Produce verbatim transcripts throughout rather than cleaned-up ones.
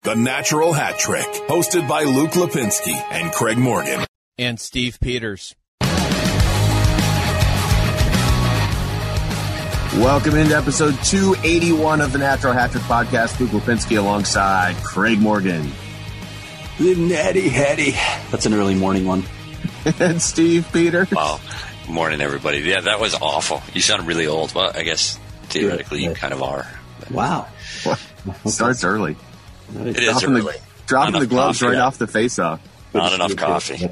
The Natural Hat Trick, hosted by Luke Lipinski and Craig Morgan. And Steve Peters. Welcome into episode two eighty-one of the Natural Hat Trick podcast. Luke Lipinski alongside Craig Morgan. Natty Hattie. That's an early morning one. And Steve Peters. Wow. Morning, everybody. Yeah, that was awful. You sound really old. Well, I guess theoretically you kind of are. Wow. Well, starts early. It dropping is early. The, dropping the gloves coffee, right yeah. off the face-off. Not enough coffee.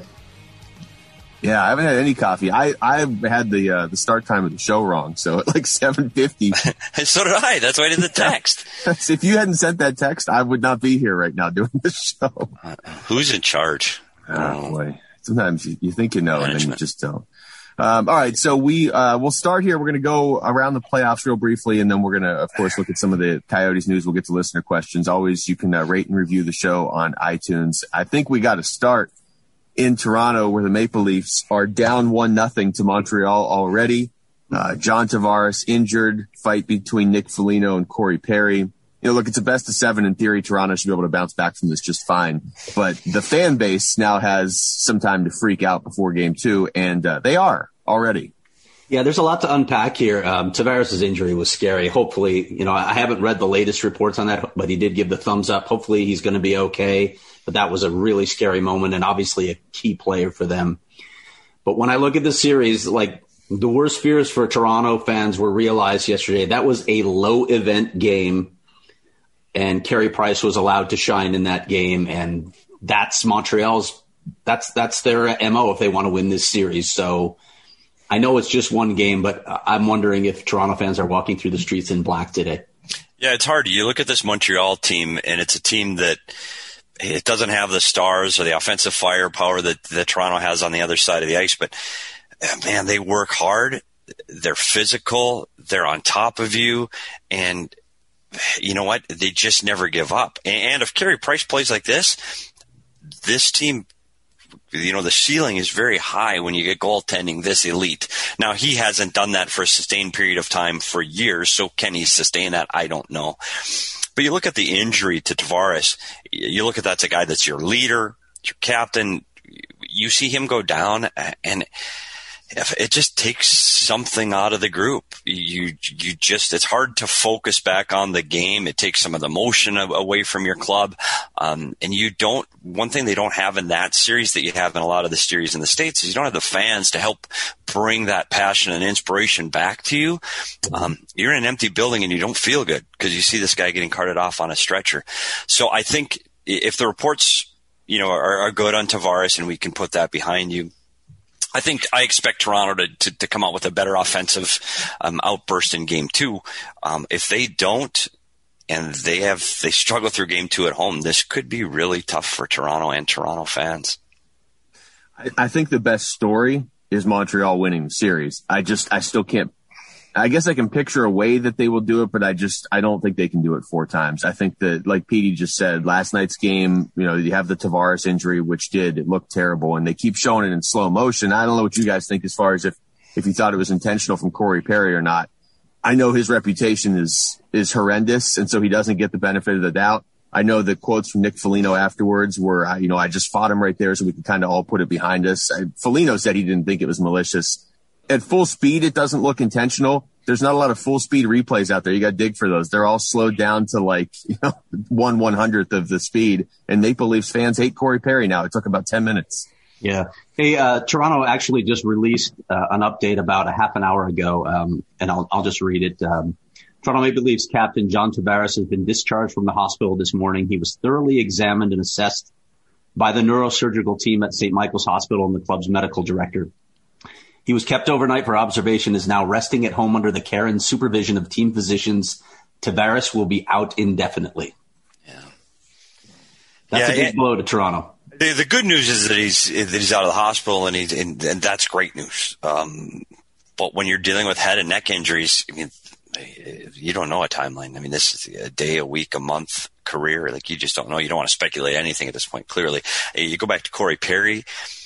Yeah, I haven't had any coffee. I I had the uh, the start time of the show wrong, so at like seven fifty. So did I. That's why I did the text. If you hadn't sent that text, I would not be here right now doing the show. Uh, who's in charge? Oh, boy. Sometimes you, you think you know, Management. And then you just don't. Um, all right, so we uh, we'll start here. We're going to go around the playoffs real briefly, and then we're going to, of course, look at some of the Coyotes news. We'll get to listener questions. Always, you can uh, rate and review the show on iTunes. I think we got to start in Toronto, where the Maple Leafs are down one nothing to Montreal already. Uh, John Tavares injured. Fight between Nick Foligno and Corey Perry. You know, look, it's a best of seven. In theory, Toronto should be able to bounce back from this just fine. But the fan base now has some time to freak out before game two, and uh, they are already. Yeah, there's a lot to unpack here. Um, Tavares' injury was scary. Hopefully, you know, I haven't read the latest reports on that, but he did give the thumbs up. Hopefully he's going to be okay. But that was a really scary moment and obviously a key player for them. But when I look at the series, like the worst fears for Toronto fans were realized yesterday. That was a low event game. And Carey Price was allowed to shine in that game, and that's Montreal's. That's that's their M O if they want to win this series. So I know it's just one game, but I'm wondering if Toronto fans are walking through the streets in black today. Yeah, it's hard. You look at this Montreal team, and it's a team that it doesn't have the stars or the offensive firepower that, that Toronto has on the other side of the ice. But man, they work hard. They're physical. They're on top of you, and you know what? They just never give up. And if Carey Price plays like this, this team, you know, the ceiling is very high when you get goaltending this elite. Now, he hasn't done that for a sustained period of time for years, so can he sustain that? I don't know. But you look at the injury to Tavares, you look at that's a guy that's your leader, your captain. You see him go down, and it just takes something out of the group. You, you just, it's hard to focus back on the game. It takes some of the emotion away from your club. Um, and you don't, one thing they don't have in that series that you have in a lot of the series in the States is you don't have the fans to help bring that passion and inspiration back to you. Um, you're in an empty building and you don't feel good because you see this guy getting carted off on a stretcher. So I think if the reports, you know, are, are good on Tavares and we can put that behind you, I think I expect Toronto to, to, to come out with a better offensive um, outburst in game two. Um, if they don't, and they have they struggle through game two at home, this could be really tough for Toronto and Toronto fans. I, I think the best story is Montreal winning the series. I just I still can't. I guess I can picture a way that they will do it, but I just, I don't think they can do it four times. I think that, like Petey just said, last night's game, you know, you have the Tavares injury, which did, it looked terrible, and they keep showing it in slow motion. I don't know what you guys think as far as if, if you thought it was intentional from Corey Perry or not. I know his reputation is, is horrendous, and so he doesn't get the benefit of the doubt. I know the quotes from Nick Foligno afterwards were, you know, I just fought him right there so we could kind of all put it behind us. I, Foligno said he didn't think it was malicious. At full speed, it doesn't look intentional. There's not a lot of full speed replays out there. You got to dig for those. They're all slowed down to like, you know, one one hundredth of the speed. And Maple Leafs fans hate Corey Perry now. It took about ten minutes. Yeah. Hey, uh, Toronto actually just released uh, an update about a half an hour ago, um, and I'll, I'll just read it. Um, Toronto Maple Leafs captain John Tavares has been discharged from the hospital this morning. He was thoroughly examined and assessed by the neurosurgical team at Saint Michael's Hospital and the club's medical director. He was kept overnight for observation, is now resting at home under the care and supervision of team physicians. Tavares will be out indefinitely. Yeah. That's yeah, a big it, blow to Toronto. The, the good news is that he's that he's out of the hospital, and he's and, and that's great news. Um, but when you're dealing with head and neck injuries, I mean, you don't know a timeline. I mean, this is a day, a week, a month career. Like, you just don't know. You don't want to speculate anything at this point. Clearly, you go back to Corey Perry.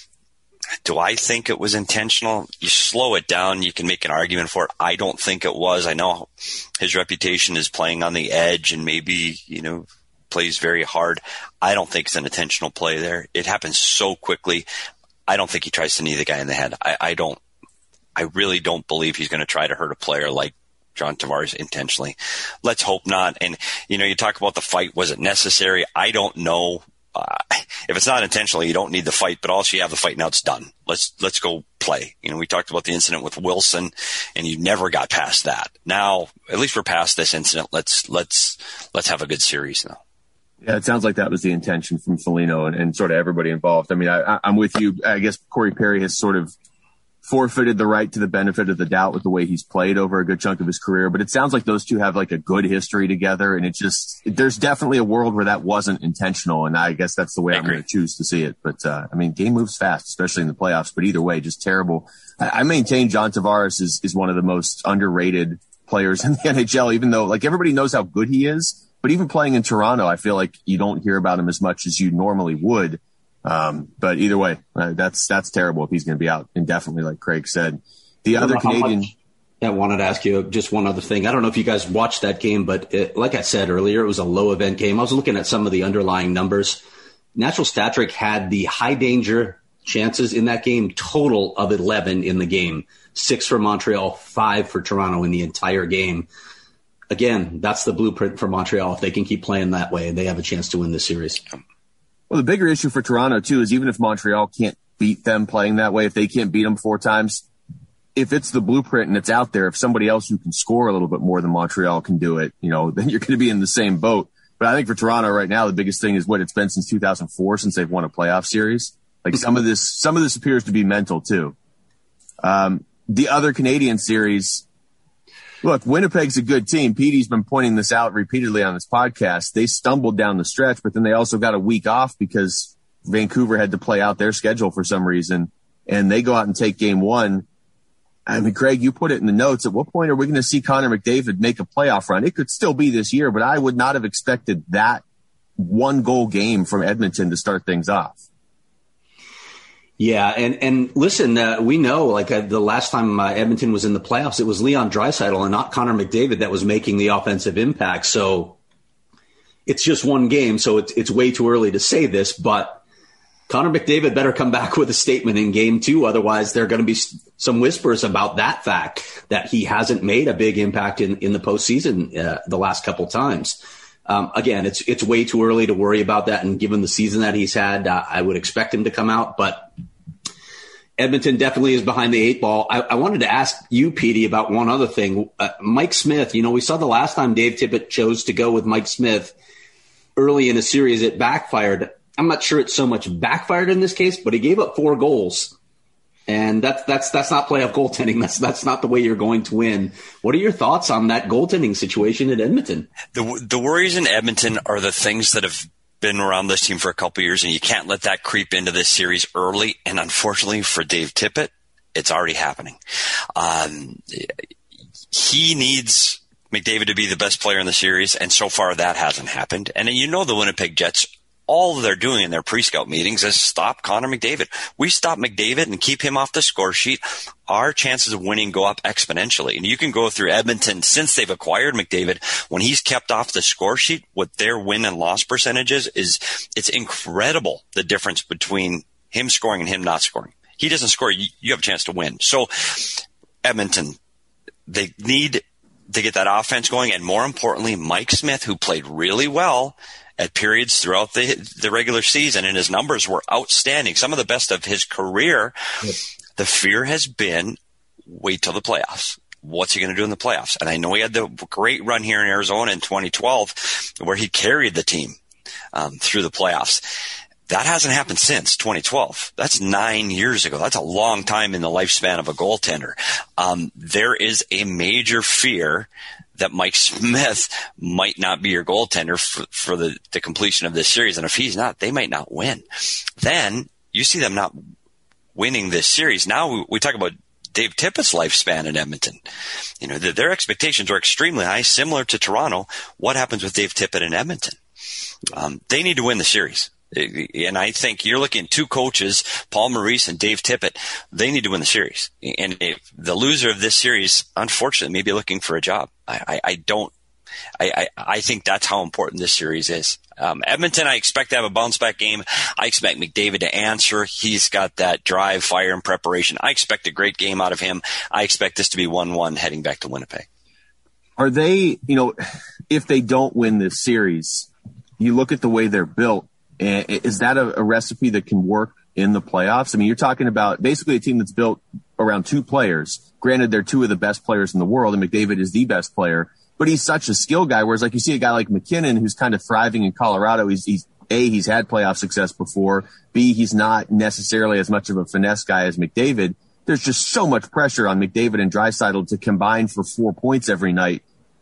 Do I think it was intentional? You slow it down, you can make an argument for it. I don't think it was. I know his reputation is playing on the edge and maybe, you know, plays very hard. I don't think it's an intentional play there. It happens so quickly. I don't think he tries to knee the guy in the head. I, I don't, I really don't believe he's going to try to hurt a player like John Tavares intentionally. Let's hope not. And, you know, you talk about the fight. Was it necessary? I don't know. Uh, if it's not intentional, you don't need the fight, but also you have the fight, now it's done. Let's, let's go play. You know, we talked about the incident with Wilson and you never got past that. Now, at least we're past this incident. Let's, let's, let's have a good series now. Yeah, it sounds like that was the intention from Foligno and, and sort of everybody involved. I mean, I, I'm with you. I guess Corey Perry has sort of forfeited the right to the benefit of the doubt with the way he's played over a good chunk of his career. But it sounds like those two have like a good history together. And it just, there's definitely a world where that wasn't intentional. And I guess that's the way I'm going to choose to see it. But, uh, I mean, game moves fast, especially in the playoffs. But either way, just terrible. I, I maintain John Tavares is, is one of the most underrated players in the N H L, even though like everybody knows how good he is. But even playing in Toronto, I feel like you don't hear about him as much as you normally would. Um, but either way, uh, that's, that's terrible if he's going to be out indefinitely, like Craig said. The other Canadian. Much, I wanted to ask you just one other thing. I don't know if you guys watched that game, but it, like I said earlier, it was a low event game. I was looking at some of the underlying numbers. Natural Stat Trick had the high danger chances in that game, total of eleven in the game, six for Montreal, five for Toronto in the entire game. Again, that's the blueprint for Montreal. If they can keep playing that way, they have a chance to win this series. Well, the bigger issue for Toronto, too, is even if Montreal can't beat them playing that way, if they can't beat them four times, if it's the blueprint and it's out there, if somebody else who can score a little bit more than Montreal can do it, you know, then you're going to be in the same boat. But I think for Toronto right now, the biggest thing is what it's been since two thousand four, since they've won a playoff series. Like some of this, some of this appears to be mental, too. Um, the other Canadian series, look, Winnipeg's a good team. Petey's been pointing this out repeatedly on this podcast. They stumbled down the stretch, but then they also got a week off because Vancouver had to play out their schedule for some reason, and they go out and take game one. I mean, Craig, you put it in the notes. At what point are we going to see Connor McDavid make a playoff run? It could still be this year, but I would not have expected that one goal game from Edmonton to start things off. Yeah, and, and listen, uh, we know like uh, the last time uh, Edmonton was in the playoffs, it was Leon Draisaitl and not Connor McDavid that was making the offensive impact. So it's just one game, so it's it's way too early to say this, but Connor McDavid better come back with a statement in game two. Otherwise, there are going to be some whispers about that fact that he hasn't made a big impact in, in the postseason uh, the last couple times. Um, again, it's it's way too early to worry about that. And given the season that he's had, uh, I would expect him to come out. But Edmonton definitely is behind the eight ball. I, I wanted to ask you, Petey, about one other thing. Uh, Mike Smith, you know, we saw the last time Dave Tippett chose to go with Mike Smith early in a series, it backfired. I'm not sure it's so much backfired in this case, but he gave up four goals. And that's that's that's not playoff goaltending. That's that's not the way you're going to win. What are your thoughts on that goaltending situation at Edmonton? The the worries in Edmonton are the things that have been around this team for a couple of years, and you can't let that creep into this series early. And unfortunately for Dave Tippett, it's already happening. Um, he needs McDavid to be the best player in the series, and so far that hasn't happened. And you know the Winnipeg Jets, all they're doing in their pre-scout meetings is stop Connor McDavid. We stop McDavid and keep him off the score sheet, our chances of winning go up exponentially. And you can go through Edmonton since they've acquired McDavid. When he's kept off the score sheet, what their win and loss percentages is, it's incredible the difference between him scoring and him not scoring. He doesn't score, you, you have a chance to win. So Edmonton, they need to get that offense going. And more importantly, Mike Smith, who played really well at periods throughout the the regular season, and his numbers were outstanding, some of the best of his career. Yep. The fear has been, wait till the playoffs. What's he going to do in the playoffs? And I know he had the great run here in Arizona in twenty twelve where he carried the team um, through the playoffs. That hasn't happened since twenty twelve. That's nine years ago. That's a long time in the lifespan of a goaltender. Um, there is a major fear that Mike Smith might not be your goaltender for, for the, the completion of this series. And if he's not, they might not win. Then you see them not winning this series. Now we, we talk about Dave Tippett's lifespan in Edmonton. You know, the, their expectations are extremely high, similar to Toronto. What happens with Dave Tippett in Edmonton? Um, they need to win the series. And I think you're looking at two coaches, Paul Maurice and Dave Tippett. They need to win the series. And if the loser of this series, unfortunately, may be looking for a job. I, I, I don't. I, I, I think that's how important this series is. Um, Edmonton, I expect to have a bounce-back game. I expect McDavid to answer. He's got that drive, fire, and preparation. I expect a great game out of him. I expect this to be one one heading back to Winnipeg. Are they, you know, if they don't win this series, you look at the way they're built, and is that a, a recipe that can work in the playoffs? I mean, you're talking about basically a team that's built around two players. Granted, they're two of the best players in the world, and McDavid is the best player, but he's such a skill guy. Whereas, like, you see a guy like McKinnon who's kind of thriving in Colorado. He's, he's A, he's had playoff success before. B, he's not necessarily as much of a finesse guy as McDavid. There's just so much pressure on McDavid and Draisaitl to combine for four points every night.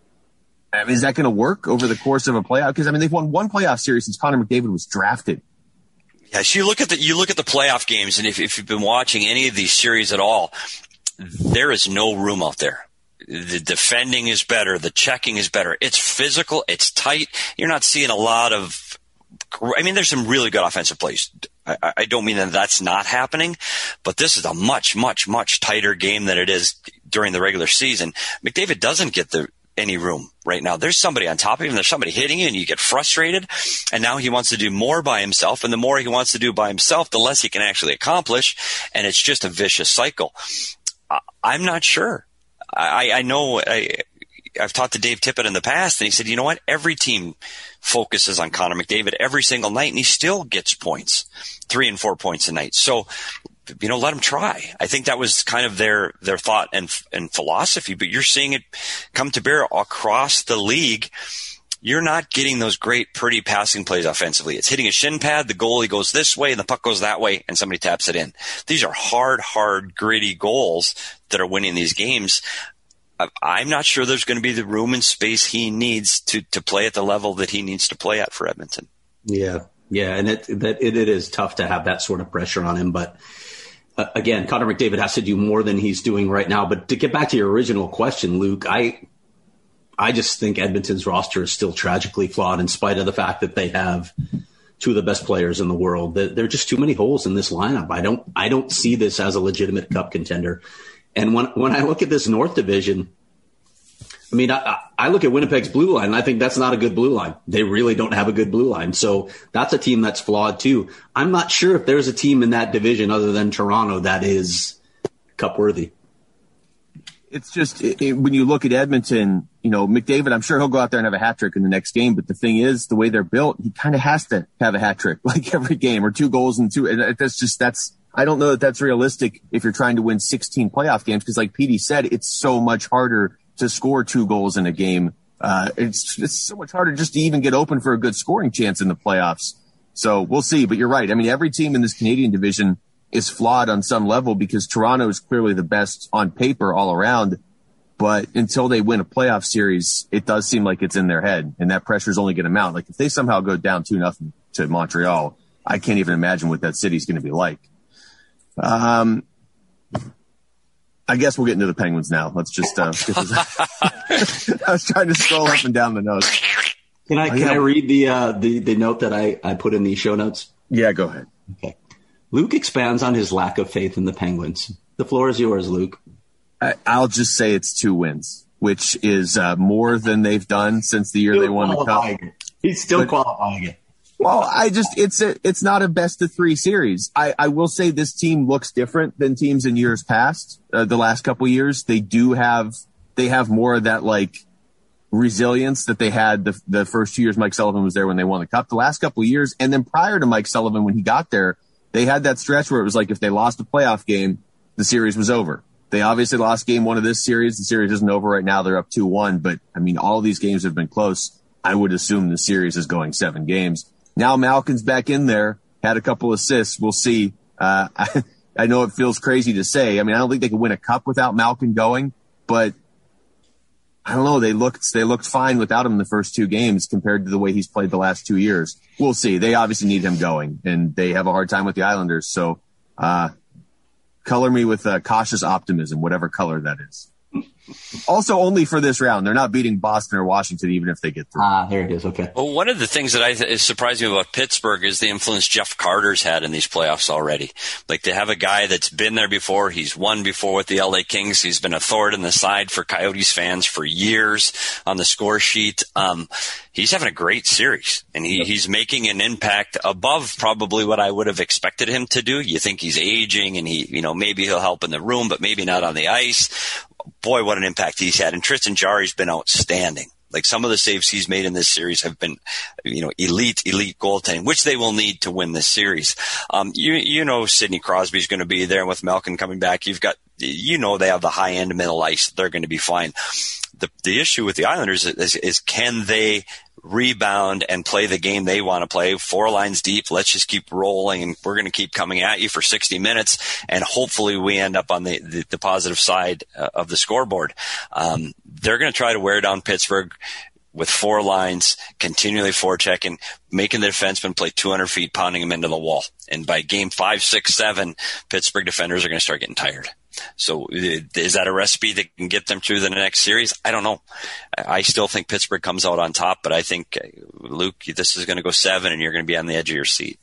I mean, is that going to work over the course of a playoff? Because, I mean, they've won one playoff series since Connor McDavid was drafted. Yes, you look at the you look at the playoff games, and if, if you've been watching any of these series at all, there is no room out there. The defending is better. The checking is better. It's physical. It's tight. You're not seeing a lot of – I mean, there's some really good offensive plays. I, I don't mean that that's not happening, but this is a much, much, much tighter game than it is during the regular season. McDavid doesn't get the any room right now. There's somebody on top of him. There's somebody hitting you, and you get frustrated. And now he wants to do more by himself. And the more he wants to do by himself, the less he can actually accomplish. And it's just a vicious cycle. I'm not sure. I, I know I, I've talked to Dave Tippett in the past, and he said, you know what? Every team focuses on Connor McDavid every single night, and he still gets points, three and four points a night. So, you know, let him try. I think that was kind of their, their thought and, and philosophy, but you're seeing it come to bear across the league. You're not getting those great, pretty passing plays offensively. It's hitting a shin pad. The goalie goes this way and the puck goes that way, and somebody taps it in. These are hard, hard, gritty goals that are winning these games. I'm not sure there's going to be the room and space he needs to, to play at the level that he needs to play at for Edmonton. Yeah. Yeah. And it, that it, it is tough to have that sort of pressure on him. But uh, again, Connor McDavid has to do more than he's doing right now. But to get back to your original question, Luke, I, I just think Edmonton's roster is still tragically flawed in spite of the fact that they have two of the best players in the world. There are just too many holes in this lineup. I don't, I don't see this as a legitimate cup contender. And when when I look at this North Division, I mean, I, I look at Winnipeg's blue line, and I think that's not a good blue line. They really don't have a good blue line. So that's a team that's flawed too. I'm not sure if there's a team in that division other than Toronto that is cup worthy. It's just it, it, when you look at Edmonton, you know, McDavid, I'm sure he'll go out there and have a hat trick in the next game. But the thing is, the way they're built, he kind of has to have a hat trick like every game, or two goals and two. And that's just that's. I don't know that that's realistic if you're trying to win sixteen playoff games, because like Petey said, it's so much harder to score two goals in a game. Uh, it's, it's so much harder just to even get open for a good scoring chance in the playoffs. So we'll see. But you're right. I mean, every team in this Canadian division is flawed on some level, because Toronto is clearly the best on paper all around. But until they win a playoff series, it does seem like it's in their head, and that pressure is only going to mount. Like if they somehow go down two nothing to Montreal, I can't even imagine what that city's going to be like. Um, I guess we'll get into the Penguins now. Let's just, uh, get this. I was trying to scroll up and down the notes. Can I, can I read the, uh, the, the note that I, I put in the show notes? Yeah, go ahead. Okay. Luke expands on his lack of faith in the Penguins. The floor is yours, Luke. I, I'll just say it's two wins, which is, uh, more than they've done since the year still they won the cup. It. He's still but, qualifying it. Well, I just, it's a, it's not a best of three series. I, I will say this team looks different than teams in years past. Uh, the last couple of years, they do have, they have more of that like resilience that they had the, the first two years Mike Sullivan was there when they won the cup. The last couple of years, and then prior to Mike Sullivan when he got there, they had that stretch where it was like if they lost a playoff game, the series was over. They obviously lost game one of this series. The series isn't over right now. They're up two one, but I mean, all these games have been close. I would assume the series is going seven games. Now Malkin's back in there, had a couple assists. We'll see. Uh, I, I know it feels crazy to say. I mean, I don't think they can win a cup without Malkin going, but I don't know. They looked, they looked fine without him in the first two games compared to the way he's played the last two years. We'll see. They obviously need him going, and they have a hard time with the Islanders. So, uh, color me with uh, cautious optimism, whatever color that is. Also, only for this round. They're not beating Boston or Washington, even if they get through. Ah, there it is. Okay. Well, one of the things that I th- is surprising me about Pittsburgh is the influence Jeff Carter's had in these playoffs already. Like, they have a guy that's been there before. He's won before with the L A Kings. He's been a thorn in the side for Coyotes fans for years on the score sheet. Um, he's having a great series, and he, he's making an impact above probably what I would have expected him to do. You think he's aging, and he, you know, maybe he'll help in the room, but maybe not on the ice. Boy, what an impact he's had. And Tristan Jarry's been outstanding. Like, some of the saves he's made in this series have been, you know, elite, elite goaltending, which they will need to win this series. Um, you, you know, Sidney Crosby's going to be there, and with Malkin coming back, you've got, you know, they have the high end middle ice. They're going to be fine. The, the issue with the Islanders is, is can they rebound and play the game they want to play? Four lines deep. Let's just keep rolling, and we're going to keep coming at you for sixty minutes, and hopefully we end up on the, the, the positive side uh, of the scoreboard. Um, they're going to try to wear down Pittsburgh with four lines, continually forechecking, making the defenseman play two hundred feet, pounding them into the wall. And by game five, six, seven, Pittsburgh defenders are going to start getting tired. So is that a recipe that can get them through the next series? I don't know. I still think Pittsburgh comes out on top, but I think, Luke, this is going to go seven, and you're going to be on the edge of your seat.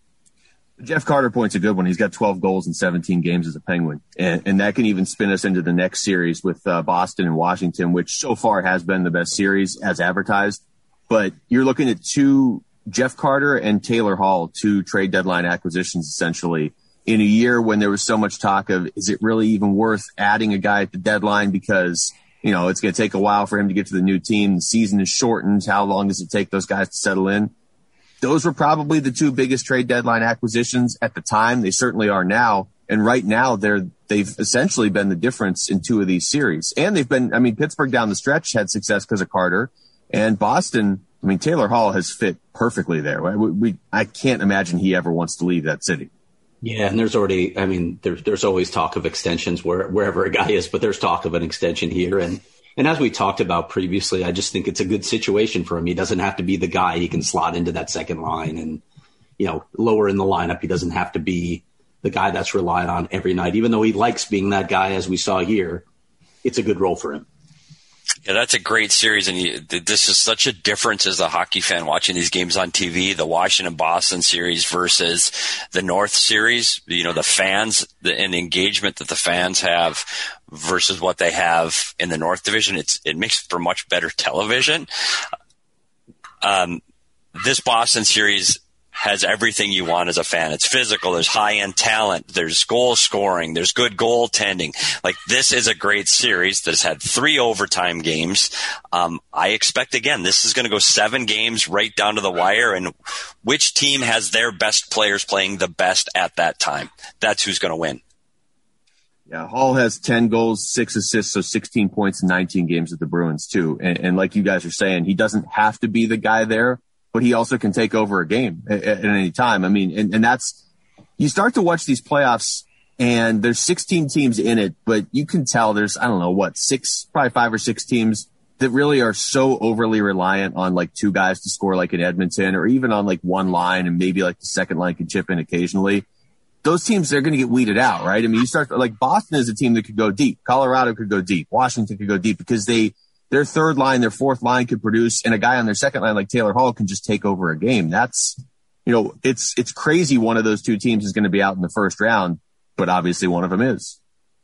Jeff Carter point's a good one. He's got twelve goals in seventeen games as a Penguin, and, and that can even spin us into the next series with uh, Boston and Washington, which so far has been the best series as advertised. But you're looking at two, Jeff Carter and Taylor Hall, two trade deadline acquisitions essentially, in a year when there was so much talk of, is it really even worth adding a guy at the deadline because, you know, it's going to take a while for him to get to the new team. The season is shortened. How long does it take those guys to settle in? Those were probably the two biggest trade deadline acquisitions at the time. They certainly are now. And right now they're, they've essentially been the difference in two of these series. And they've been, I mean, Pittsburgh down the stretch had success because of Carter, and Boston, I mean, Taylor Hall has fit perfectly there. We, we, I can't imagine he ever wants to leave that city. Yeah, and there's already, I mean, there's there's always talk of extensions where, wherever a guy is, but there's talk of an extension here. And, and as we talked about previously, I just think it's a good situation for him. He doesn't have to be the guy. He can slot into that second line and, you know, lower in the lineup. He doesn't have to be the guy that's relied on every night. Even though he likes being that guy, as we saw here, it's a good role for him. Yeah, that's a great series, and you, this is such a difference as a hockey fan watching these games on T V, the Washington-Boston series versus the North series. You know, the fans the, and the engagement that the fans have versus what they have in the North Division, it's, it makes for much better television. Um, this Boston series has everything you want as a fan. It's physical. There's high-end talent. There's goal scoring. There's good goaltending. Like, this is a great series that has had three overtime games. Um, I expect, again, this is going to go seven games right down to the wire, and which team has their best players playing the best at that time? That's who's going to win. Yeah, Hall has ten goals, six assists, so sixteen points in nineteen games with the Bruins, too. And, and like you guys are saying, he doesn't have to be the guy there, but he also can take over a game at, at any time. I mean, and, and that's, you start to watch these playoffs and there's sixteen teams in it, but you can tell there's, I don't know what, six, probably five or six teams that really are so overly reliant on like two guys to score, like in Edmonton, or even on like one line, and maybe like the second line can chip in occasionally. Those teams, they're going to get weeded out, right? I mean, you start, like Boston is a team that could go deep. Colorado could go deep. Washington could go deep because they, their third line, their fourth line could produce, and a guy on their second line like Taylor Hall can just take over a game. That's, you know, it's, it's crazy one of those two teams is going to be out in the first round, but obviously one of them is.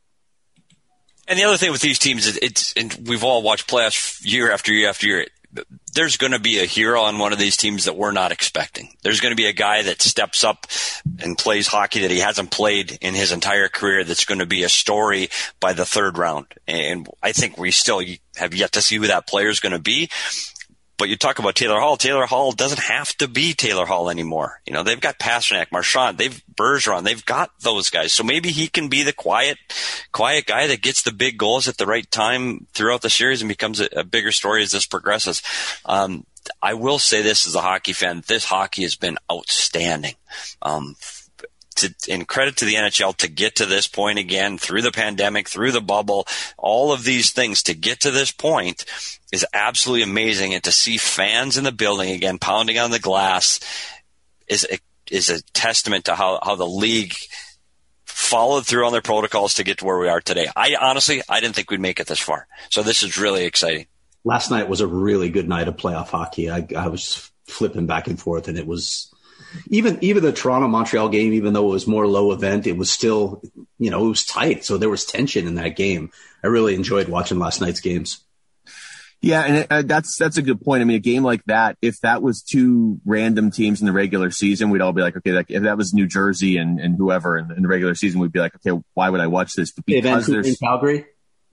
And the other thing with these teams is it's, and we've all watched playoffs year after year after year. There's going to be a hero on one of these teams that we're not expecting. There's going to be a guy that steps up and plays hockey that he hasn't played in his entire career that's going to be a story by the third round. And I think we still have yet to see who that player is going to be. But you talk about Taylor Hall. Taylor Hall doesn't have to be Taylor Hall anymore. You know, they've got Pastrnak, Marchand, they've Bergeron, they've got those guys. So maybe he can be the quiet, quiet guy that gets the big goals at the right time throughout the series and becomes a, a bigger story as this progresses. Um, I will say this as a hockey fan, this hockey has been outstanding. Um, To, and credit to the N H L to get to this point again through the pandemic, through the bubble, all of these things to get to this point is absolutely amazing. And to see fans in the building again, pounding on the glass is a, is a testament to how, how the league followed through on their protocols to get to where we are today. I honestly, I didn't think we'd make it this far. So this is really exciting. Last night was a really good night of playoff hockey. I, I was flipping back and forth, and it was even even the Toronto-Montreal game, even though it was more low event, it was still, you know, it was tight. So there was tension in that game. I really enjoyed watching last night's games. Yeah, and it, uh, that's that's a good point. I mean, a game like that, if that was two random teams in the regular season, we'd all be like, okay, that, if that was New Jersey and, and whoever in, in the regular season, we'd be like, okay, why would I watch this? But because hey, there's Calgary,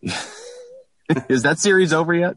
is that series over yet?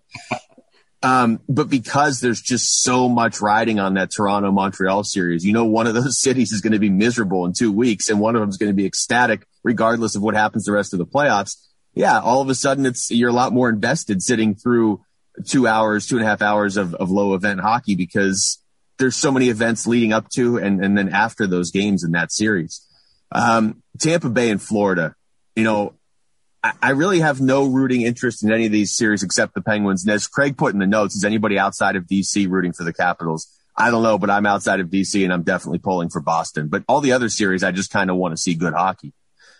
Um, but because there's just so much riding on that Toronto-Montreal series, you know, one of those cities is going to be miserable in two weeks, and one of them is going to be ecstatic, regardless of what happens the rest of the playoffs. Yeah, all of a sudden, it's you're a lot more invested sitting through two hours, two and a half hours of, of low event hockey, because there's so many events leading up to and, and then after those games in that series. Um, Tampa Bay and Florida, you know, I, I really have no rooting interest in any of these series except the Penguins. And as Craig put in the notes, is anybody outside of D C rooting for the Capitals? I don't know, but I'm outside of D C and I'm definitely pulling for Boston. But all the other series, I just kind of want to see good hockey.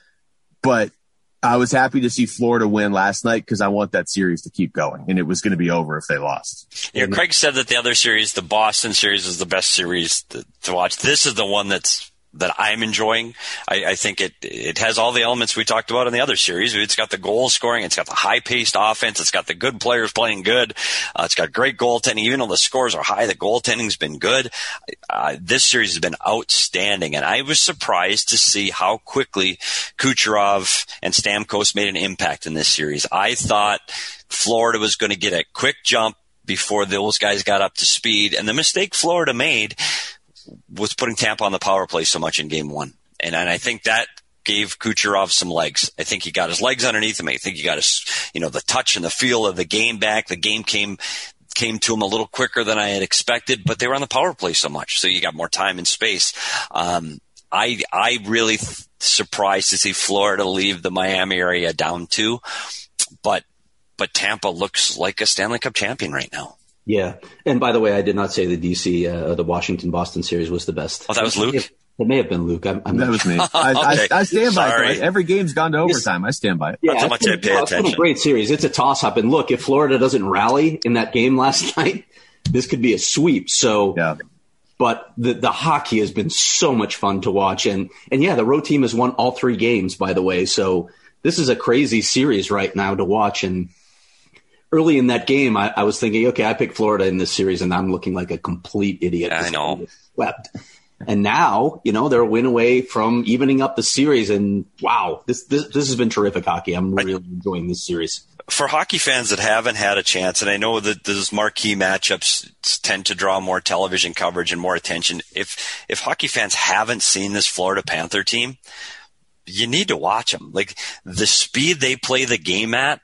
But I was happy to see Florida win last night because I want that series to keep going, and it was going to be over if they lost. Yeah, Craig said that the other series, the Boston series, is the best series to, to watch. This is the one that's that I'm enjoying. I, I think it it has all the elements we talked about in the other series. It's got the goal scoring, it's got the high-paced offense, it's got the good players playing good, uh, it's got great goaltending. Even though the scores are high, the goaltending's been good. Uh, this series has been outstanding, and I was surprised to see how quickly Kucherov and Stamkos made an impact in this series. I thought Florida was going to get a quick jump before those guys got up to speed, and the mistake Florida made was putting Tampa on the power play so much in game one. And, and I think that gave Kucherov some legs. I think he got his legs underneath him. I think he got his, you know, the touch and the feel of the game back. The game came, came to him a little quicker than I had expected, but they were on the power play so much. So you got more time and space. Um, I, I really th- surprised to see Florida leave the Miami area down two, but, but Tampa looks like a Stanley Cup champion right now. Yeah. And by the way, I did not say the D C, uh, the Washington-Boston series was the best. Oh, that was Luke? It may have been Luke. I'm, I'm that was me. I, okay. I, I stand by Sorry. it. Every game's gone to overtime. I stand by it. Yeah, That's how much I pay it's attention. been a great series. It's a toss-up. And look, if Florida doesn't rally in that game last night, this could be a sweep. So, yeah. But the, the hockey has been so much fun to watch. And, and yeah, the road team has won all three games, by the way. So this is a crazy series right now to watch. And early in that game, I, I was thinking, okay, I picked Florida in this series, and I'm looking like a complete idiot. I know. Swept. And now, you know, they're a win away from evening up the series. And wow, this this, this has been terrific hockey. I'm really enjoying this series. For hockey fans that haven't had a chance, and I know that those marquee matchups tend to draw more television coverage and more attention, if if hockey fans haven't seen this Florida Panther team, you need to watch them. Like, the speed they play the game at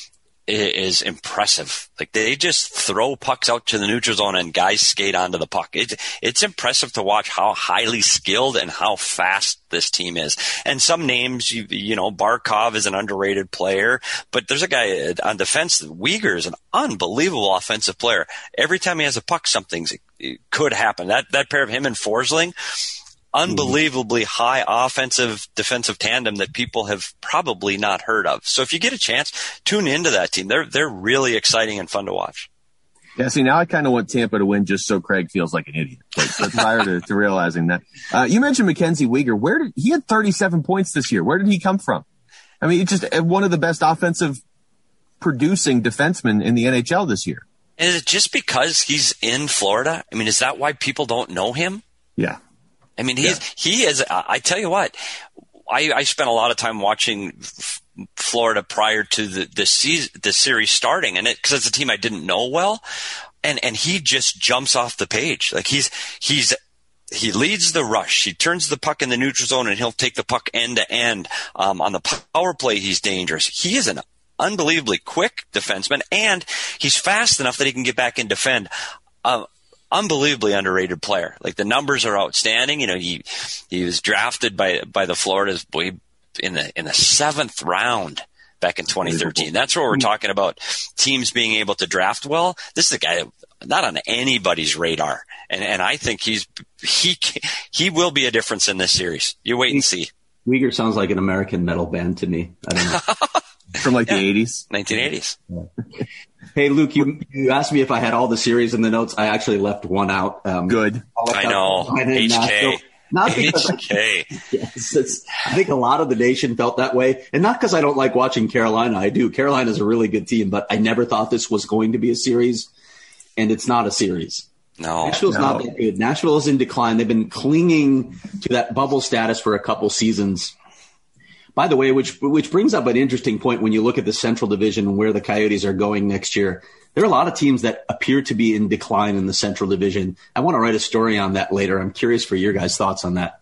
is impressive. Like, they just throw pucks out to the neutral zone and guys skate onto the puck. It, it's impressive to watch how highly skilled and how fast this team is. And some names, you, you know, Barkov is an underrated player, but there's a guy on defense, Uyghur is an unbelievable offensive player. Every time he has a puck, something could happen. That, that pair of him and Forsling, unbelievably high offensive defensive tandem that people have probably not heard of. So if you get a chance, tune into that team. They're they're really exciting and fun to watch. Yeah, see, now I kind of want Tampa to win just so Craig feels like an idiot. But, but prior to, to realizing that, uh, you mentioned Mackenzie Weegar. Where did he had thirty-seven points this year? Where did he come from? I mean, it's just one of the best offensive producing defensemen in the N H L this year. Is it just because he's in Florida? I mean, is that why people don't know him? Yeah. I mean, he's, yeah. he is, I tell you what, I, I spent a lot of time watching F- Florida prior to the, the season, the series starting, and it, cause it's a team I didn't know well. And, and he just jumps off the page. Like, he's, he's, he leads the rush. He turns the puck in the neutral zone and he'll take the puck end to end. Um, on the power play, he's dangerous. He is an unbelievably quick defenseman, and he's fast enough that he can get back and defend. Um, Unbelievably underrated player. Like, the numbers are outstanding. You know, he he was drafted by by the Florida's in the in the seventh round back in twenty thirteen. That's what we're talking about. Teams being able to draft well. This is a guy not on anybody's radar, and and I think he's he he will be a difference in this series. You wait and see. Uyghur sounds like an American metal band to me. I don't know. From like Yeah. the eighties. nineteen eighties. Hey, Luke, you, you asked me if I had all the series in the notes. I actually left one out. Um, Good. I know. H K. Not because H K. yes, it's, I think a lot of the nation felt that way. And not because I don't like watching Carolina. I do. Carolina's a really good team, but I never thought this was going to be a series. And it's not a series. No. Nashville's no. not that good. Nashville is in decline. They've been clinging to that bubble status for a couple seasons. By the way, which which brings up an interesting point when you look at the Central Division and where the Coyotes are going next year. There are a lot of teams that appear to be in decline in the Central Division. I want to write a story on that later. I'm curious for your guys' thoughts on that.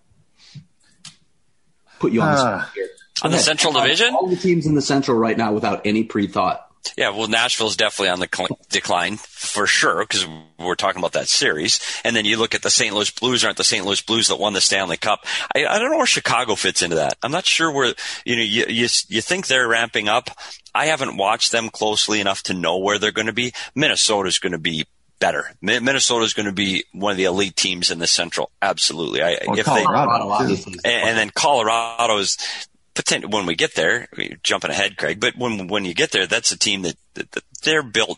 Put you on the Uh, spot here. On the Go ahead. Central Division? All the teams in the Central right now without any pre-thought. Yeah, well, Nashville's definitely on the cl- decline for sure because we're talking about that series. And then you look at the Saint Louis Blues, aren't the Saint Louis Blues that won the Stanley Cup? I, I don't know where Chicago fits into that. I'm not sure where, you know, you, you, you think they're ramping up. I haven't watched them closely enough to know where they're going to be. Minnesota's going to be better. Mi- Minnesota's going to be one of the elite teams in the Central. Absolutely. I, Or if Colorado, they, Colorado, obviously. and, and then Colorado's potent, when we get there, I mean, jumping ahead, Craig, but when when you get there, that's a team that, that, that they're built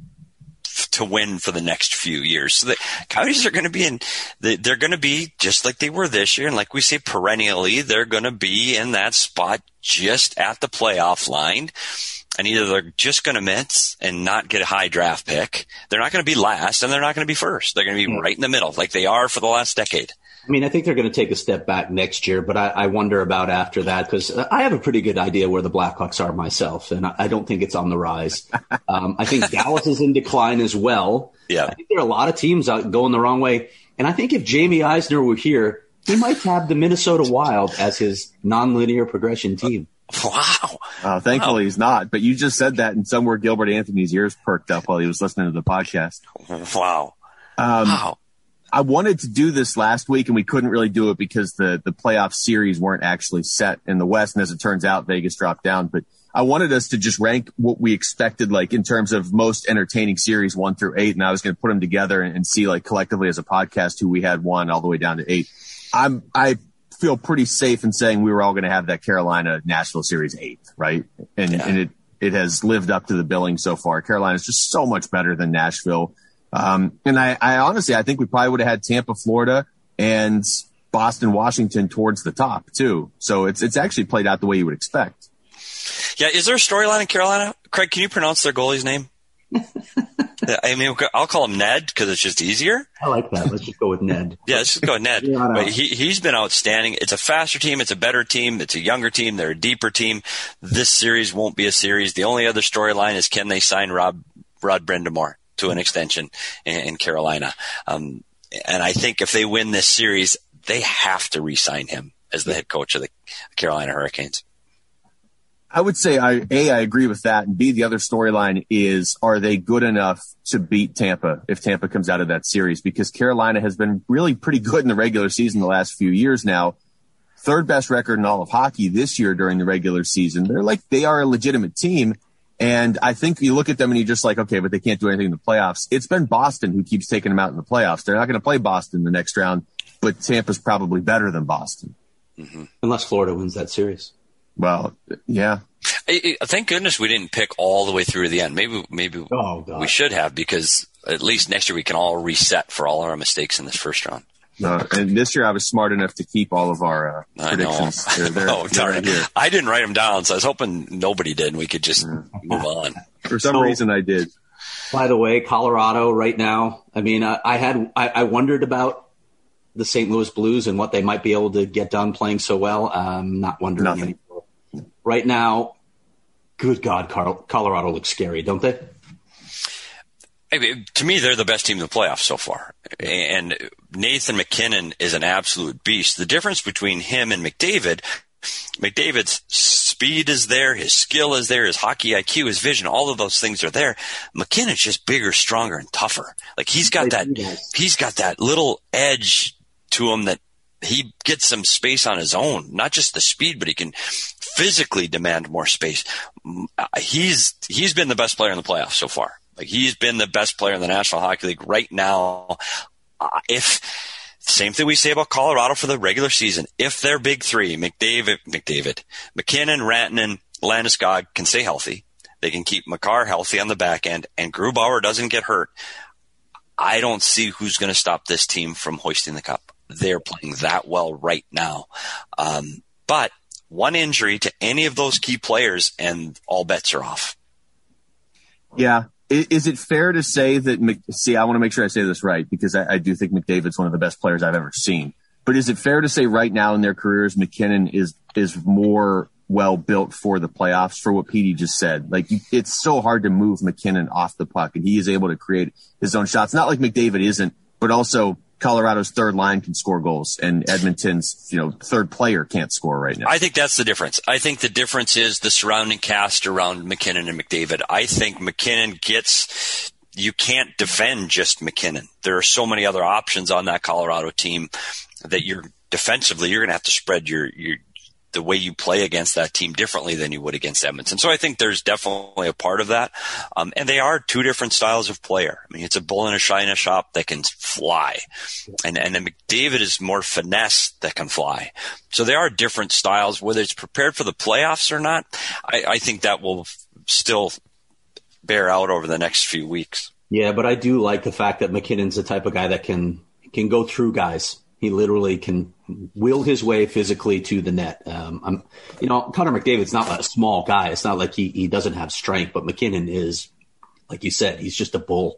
f- to win for the next few years. So the Coyotes are going to be in, they, they're going to be just like they were this year. And like we say, perennially, they're going to be in that spot just at the playoff line. And either they're just going to miss and not get a high draft pick. They're not going to be last and they're not going to be first. They're going to be right in the middle like they are for the last decade. I mean, I think they're going to take a step back next year, but I, I wonder about after that because I have a pretty good idea where the Blackhawks are myself, and I, I don't think it's on the rise. Um, I think Dallas is in decline as well. Yeah. I think there are a lot of teams out going the wrong way, and I think if Jamie Eisner were here, he might have the Minnesota Wild as his nonlinear progression team. Wow. Uh, thankfully, Wow. he's not. But you just said that, and somewhere Gilbert Anthony's ears perked up while he was listening to the podcast. Wow. Um, Wow. I wanted to do this last week, and we couldn't really do it because the, the playoff series weren't actually set in the West. And as it turns out, Vegas dropped down. But I wanted us to just rank what we expected, like in terms of most entertaining series one through eight. And I was going to put them together and, and see, like, collectively as a podcast who we had one all the way down to eight. I'm, I feel pretty safe in saying we were all going to have that Carolina Nashville series eighth, right? And, Yeah. and it, it has lived up to the billing so far. Carolina's just so much better than Nashville. Um, and I, I honestly, I think we probably would have had Tampa, Florida, and Boston, Washington towards the top too. So it's it's actually played out the way you would expect. Yeah, is there a storyline in Carolina? Craig, can you pronounce their goalie's name? I mean, I'll call him Ned because it's just easier. I like that. Let's just go with Ned. Yeah, let's just go with Ned. Yeah, I know. But he, he's been outstanding. It's a faster team. It's a better team. It's a younger team. They're a deeper team. This series won't be a series. The only other storyline is can they sign Rob Rod Brind'Amour to an extension in, in Carolina? Um, and I think if they win this series, they have to re-sign him as the head coach of the Carolina Hurricanes. I would say, I, A, I agree with that. And B, the other storyline is, are they good enough to beat Tampa if Tampa comes out of that series? Because Carolina has been really pretty good in the regular season the last few years now. Third best record in all of hockey this year during the regular season. They're like, they are a legitimate team. And I think you look at them and you're just like, okay, but they can't do anything in the playoffs. It's been Boston who keeps taking them out in the playoffs. They're not going to play Boston the next round, but Tampa's probably better than Boston. Mm-hmm. Unless Florida wins that series. Well, yeah. I, I, thank goodness we didn't pick all the way through to the end. Maybe, maybe Oh, God. we should have, because at least next year we can all reset for all our mistakes in this first round. Uh, and this year I was smart enough to keep all of our uh, I know. predictions. They're, they're, Oh, they're right here. I didn't write them down, so I was hoping nobody did and we could just move on. For some So- reason I did. By the way, Colorado right now, I mean, I, I had, I, I wondered about the Saint Louis Blues and what they might be able to get done playing so well. I'm not wondering Nothing. anymore. Right now, good God, Car- Colorado looks scary, don't they? I mean, to me, they're the best team in the playoffs so far. And Nathan McKinnon is an absolute beast. The difference between him and McDavid, McDavid's speed is there, his skill is there, his hockey I Q, his vision, all of those things are there. McKinnon's just bigger, stronger, and tougher. Like he's got that, he's got that little edge to him that he gets some space on his own, not just the speed, but he can physically demand more space. He's, he's been the best player in the playoffs so far. Like he's been the best player in the National Hockey League right now. Uh, if Same thing we say about Colorado for the regular season. If their big three, McDavid, McDavid, McKinnon, Rantanen, Landeskog can stay healthy, they can keep Makar healthy on the back end, and Grubauer doesn't get hurt, I don't see who's going to stop this team from hoisting the cup. They're playing that well right now. Um, but one injury to any of those key players and all bets are off. Yeah. Is it fair to say that, see, I want to make sure I say this right, because I, I do think McDavid's one of the best players I've ever seen. But is it fair to say right now in their careers, McKinnon is, is more well built for the playoffs, for what Petey just said? Like, it's so hard to move McKinnon off the puck, and he is able to create his own shots. Not like McDavid isn't, but also Colorado's third line can score goals, and Edmonton's, you know, third player can't score right now. I think that's the difference. I think the difference is the surrounding cast around McKinnon and McDavid. I think McKinnon gets, you can't defend just McKinnon. There are so many other options on that Colorado team that you're defensively, you're going to have to spread your, your, the way you play against that team differently than you would against Edmonton. So I think there's definitely a part of that. Um, and they are two different styles of player. I mean, it's a bull in a china shop that can fly. And, and then McDavid is more finesse that can fly. So they are different styles. Whether it's prepared for the playoffs or not, I, I think that will still bear out over the next few weeks. Yeah, but I do like the fact that McKinnon's the type of guy that can, can go through guys. He literally can will his way physically to the net. Um, I'm, you know, Connor McDavid's not a small guy. It's not like he, he doesn't have strength, but McKinnon is, like you said, he's just a bull.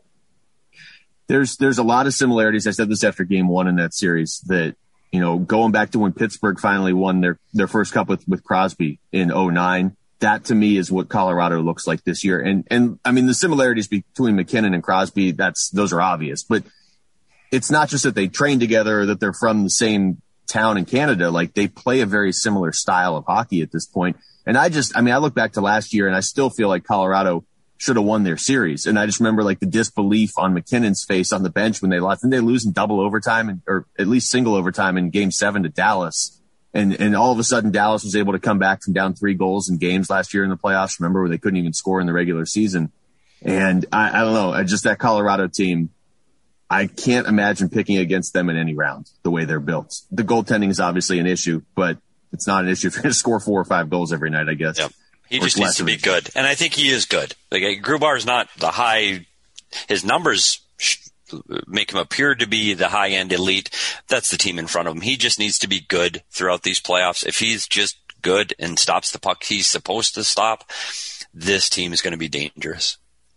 There's there's a lot of similarities. I said this after game one in that series that, you know, going back to when Pittsburgh finally won their, their first cup with, with Crosby in oh nine, that to me is what Colorado looks like this year. And, and I mean, the similarities between McKinnon and Crosby, that's, those are obvious, but it's not just that they train together or that they're from the same town in Canada. Like, they play a very similar style of hockey at this point. And I just, I mean, I look back to last year and I still feel like Colorado should have won their series. And I just remember like the disbelief on McKinnon's face on the bench when they lost. Didn't they lose in double overtime and, or at least single overtime in game seven to Dallas? And, and all of a sudden Dallas was able to come back from down three goals in games last year in the playoffs. Remember, where they couldn't even score in the regular season. And I, I don't know, I just, that Colorado team, I can't imagine picking against them in any round the way they're built. The goaltending is obviously an issue, but it's not an issue if you're going to score four or five goals every night, I guess. Yep. He just needs to be good. And I think he is good. Like, Grubauer is not the high, his numbers make him appear to be the high end elite. That's the team in front of him. He just needs to be good throughout these playoffs. If he's just good and stops the puck he's supposed to stop, this team is going to be dangerous.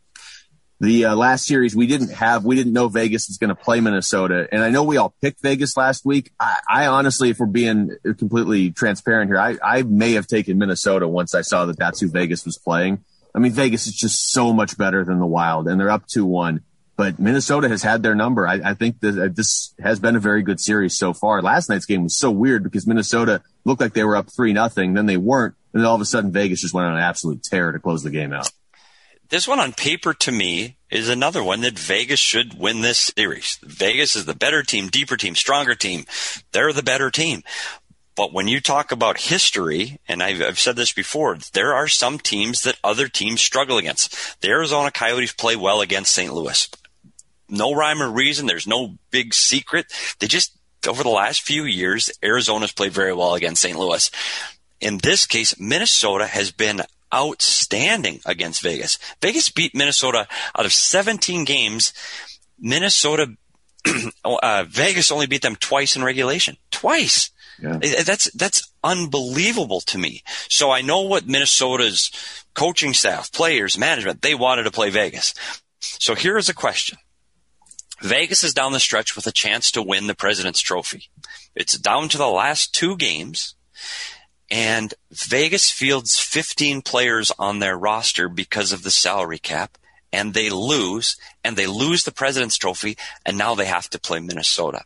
The uh, last series we didn't have, we didn't know Vegas was going to play Minnesota. And I know we all picked Vegas last week. I, I honestly, if we're being completely transparent here, I, I may have taken Minnesota once I saw that that's who Vegas was playing. I mean, Vegas is just so much better than the Wild, and they're up two one. But Minnesota has had their number. I, I think that this has been a very good series so far. Last night's game was so weird because Minnesota looked like they were up three nothing, then they weren't. And then all of a sudden Vegas just went on an absolute tear to close the game out. This one on paper, to me, is another one that Vegas should win this series. Vegas is the better team, deeper team, stronger team. They're the better team. But when you talk about history, and I've, I've said this before, there are some teams that other teams struggle against. The Arizona Coyotes play well against Saint Louis. No rhyme or reason. There's no big secret. They just, over the last few years, Arizona's played very well against Saint Louis. In this case, Minnesota has been outstanding against Vegas. Vegas beat Minnesota out of seventeen games. Minnesota, uh, Vegas only beat them twice in regulation. Twice. Yeah. That's, that's unbelievable to me. So I know what Minnesota's coaching staff, players, management, they wanted to play Vegas. So here is a question. Vegas is down the stretch with a chance to win the President's Trophy. It's down to the last two games. And Vegas fields fifteen players on their roster because of the salary cap, and they lose, and they lose the President's Trophy, and now they have to play Minnesota.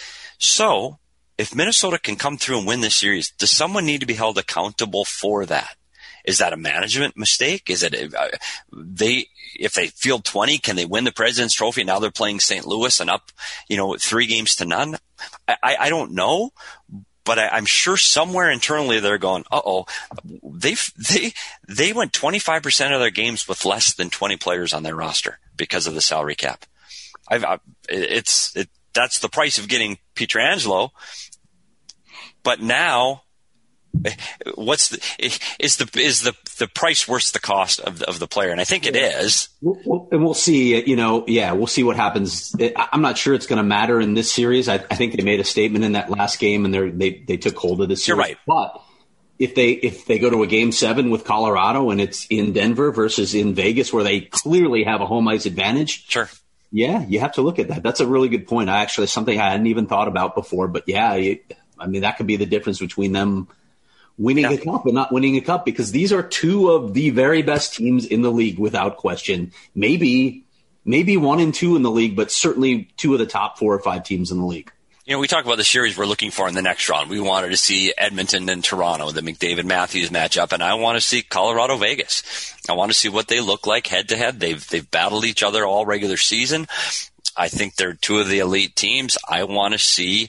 So, if Minnesota can come through and win this series, does someone need to be held accountable for that? Is that a management mistake? Is it uh, they? If they field twenty, can they win the President's Trophy? Now they're playing Saint Louis and up, you know, three games to none. I, I, I don't know. But I, I'm sure somewhere internally they're going, uh-oh, they they they went twenty-five percent of their games with less than twenty players on their roster because of the salary cap. I've, I, it's it, that's the price of getting Pietrangelo. But now, what's the, is the is the the price worth the cost of the, of the player? And I think it is. We'll, and we'll see. You know, yeah, we'll see what happens. I'm not sure it's going to matter in this series. I, I think they made a statement in that last game, and they they they took hold of this series. You're right. But if they if they go to a game seven with Colorado and it's in Denver versus in Vegas, where they clearly have a home ice advantage, sure. Yeah, you have to look at that. That's a really good point. I actually something I hadn't even thought about before. But yeah, you, I mean that could be the difference between them winning yeah. a cup and not winning a cup, because these are two of the very best teams in the league without question. Maybe, maybe one and two in the league, but certainly two of the top four or five teams in the league. You know, we talk about the series we're looking for in the next round. We wanted to see Edmonton and Toronto, the McDavid-Matthews matchup, and I want to see Colorado-Vegas. I want to see what they look like head-to-head. They've they've battled each other all regular season. I think they're two of the elite teams. I want to see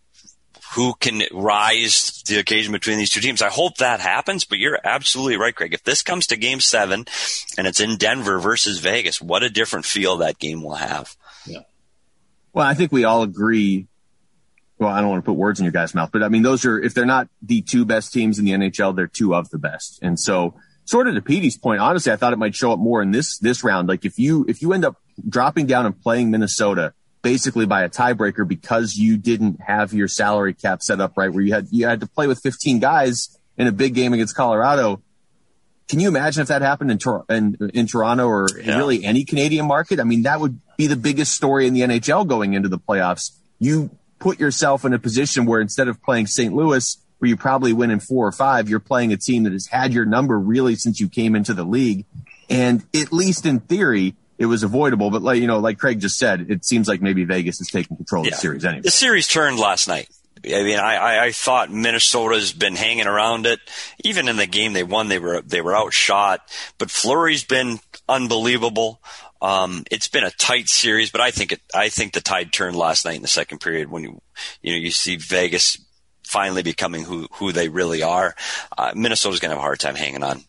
who can rise to the occasion between these two teams. I hope that happens, but you're absolutely right, Craig. If this comes to game seven and it's in Denver versus Vegas, what a different feel that game will have. Yeah. Well, I think we all agree. Well, I don't want to put words in your guys' mouth, but I mean, those are, if they're not the two best teams in the N H L, they're two of the best. And so sort of to Petey's point, honestly, I thought it might show up more in this, this round. Like if you, if you end up dropping down and playing Minnesota basically by a tiebreaker because you didn't have your salary cap set up right, where you had, you had to play with fifteen guys in a big game against Colorado. Can you imagine if that happened in, Tor- in, in Toronto or yeah. really any Canadian market? I mean, that would be the biggest story in the N H L going into the playoffs. You put yourself in a position where instead of playing Saint Louis, where you probably win in four or five, you're playing a team that has had your number really since you came into the league. And at least in theory, it was avoidable. But like, you know, like Craig just said, it seems like maybe Vegas is taking control yeah. of the series anyway. The series turned last night. I mean, I, I, I thought Minnesota's been hanging around it. Even in the game they won, they were, they were outshot, but Fleury's been unbelievable. Um, it's been a tight series, but I think it, I think the tide turned last night in the second period when you, you know, you see Vegas finally becoming who, who they really are. Uh, Minnesota's going to have a hard time hanging on.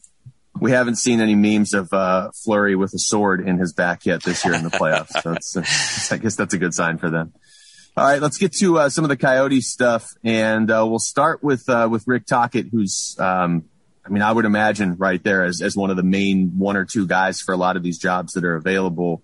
We haven't seen any memes of, uh, Fleury with a sword in his back yet this year in the playoffs. So it's, uh, I guess that's a good sign for them. All right, let's get to, uh, some of the Coyotes stuff, and, uh, we'll start with, uh, with Rick Tocchet, who's, um, I mean, I would imagine right there as, as one of the main one or two guys for a lot of these jobs that are available.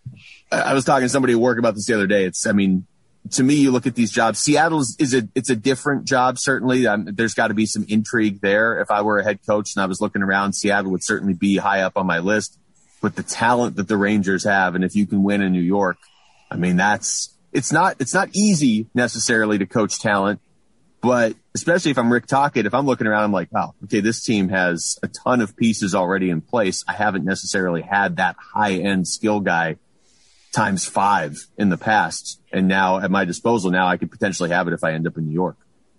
I was talking to somebody at work about this the other day. It's, I mean, to me, you look at these jobs, Seattle's is a, it's a different job. Certainly. Um, there's got to be some intrigue there. If I were a head coach and I was looking around, Seattle would certainly be high up on my list with the talent that the Rangers have. And if you can win in New York, I mean, that's, it's not, it's not easy necessarily to coach talent. But especially if I'm Rick Tocchet, if I'm looking around, I'm like, wow, okay, this team has a ton of pieces already in place. I haven't necessarily had that high-end skill guy times five in the past. And now at my disposal, now I could potentially have it if I end up in New York.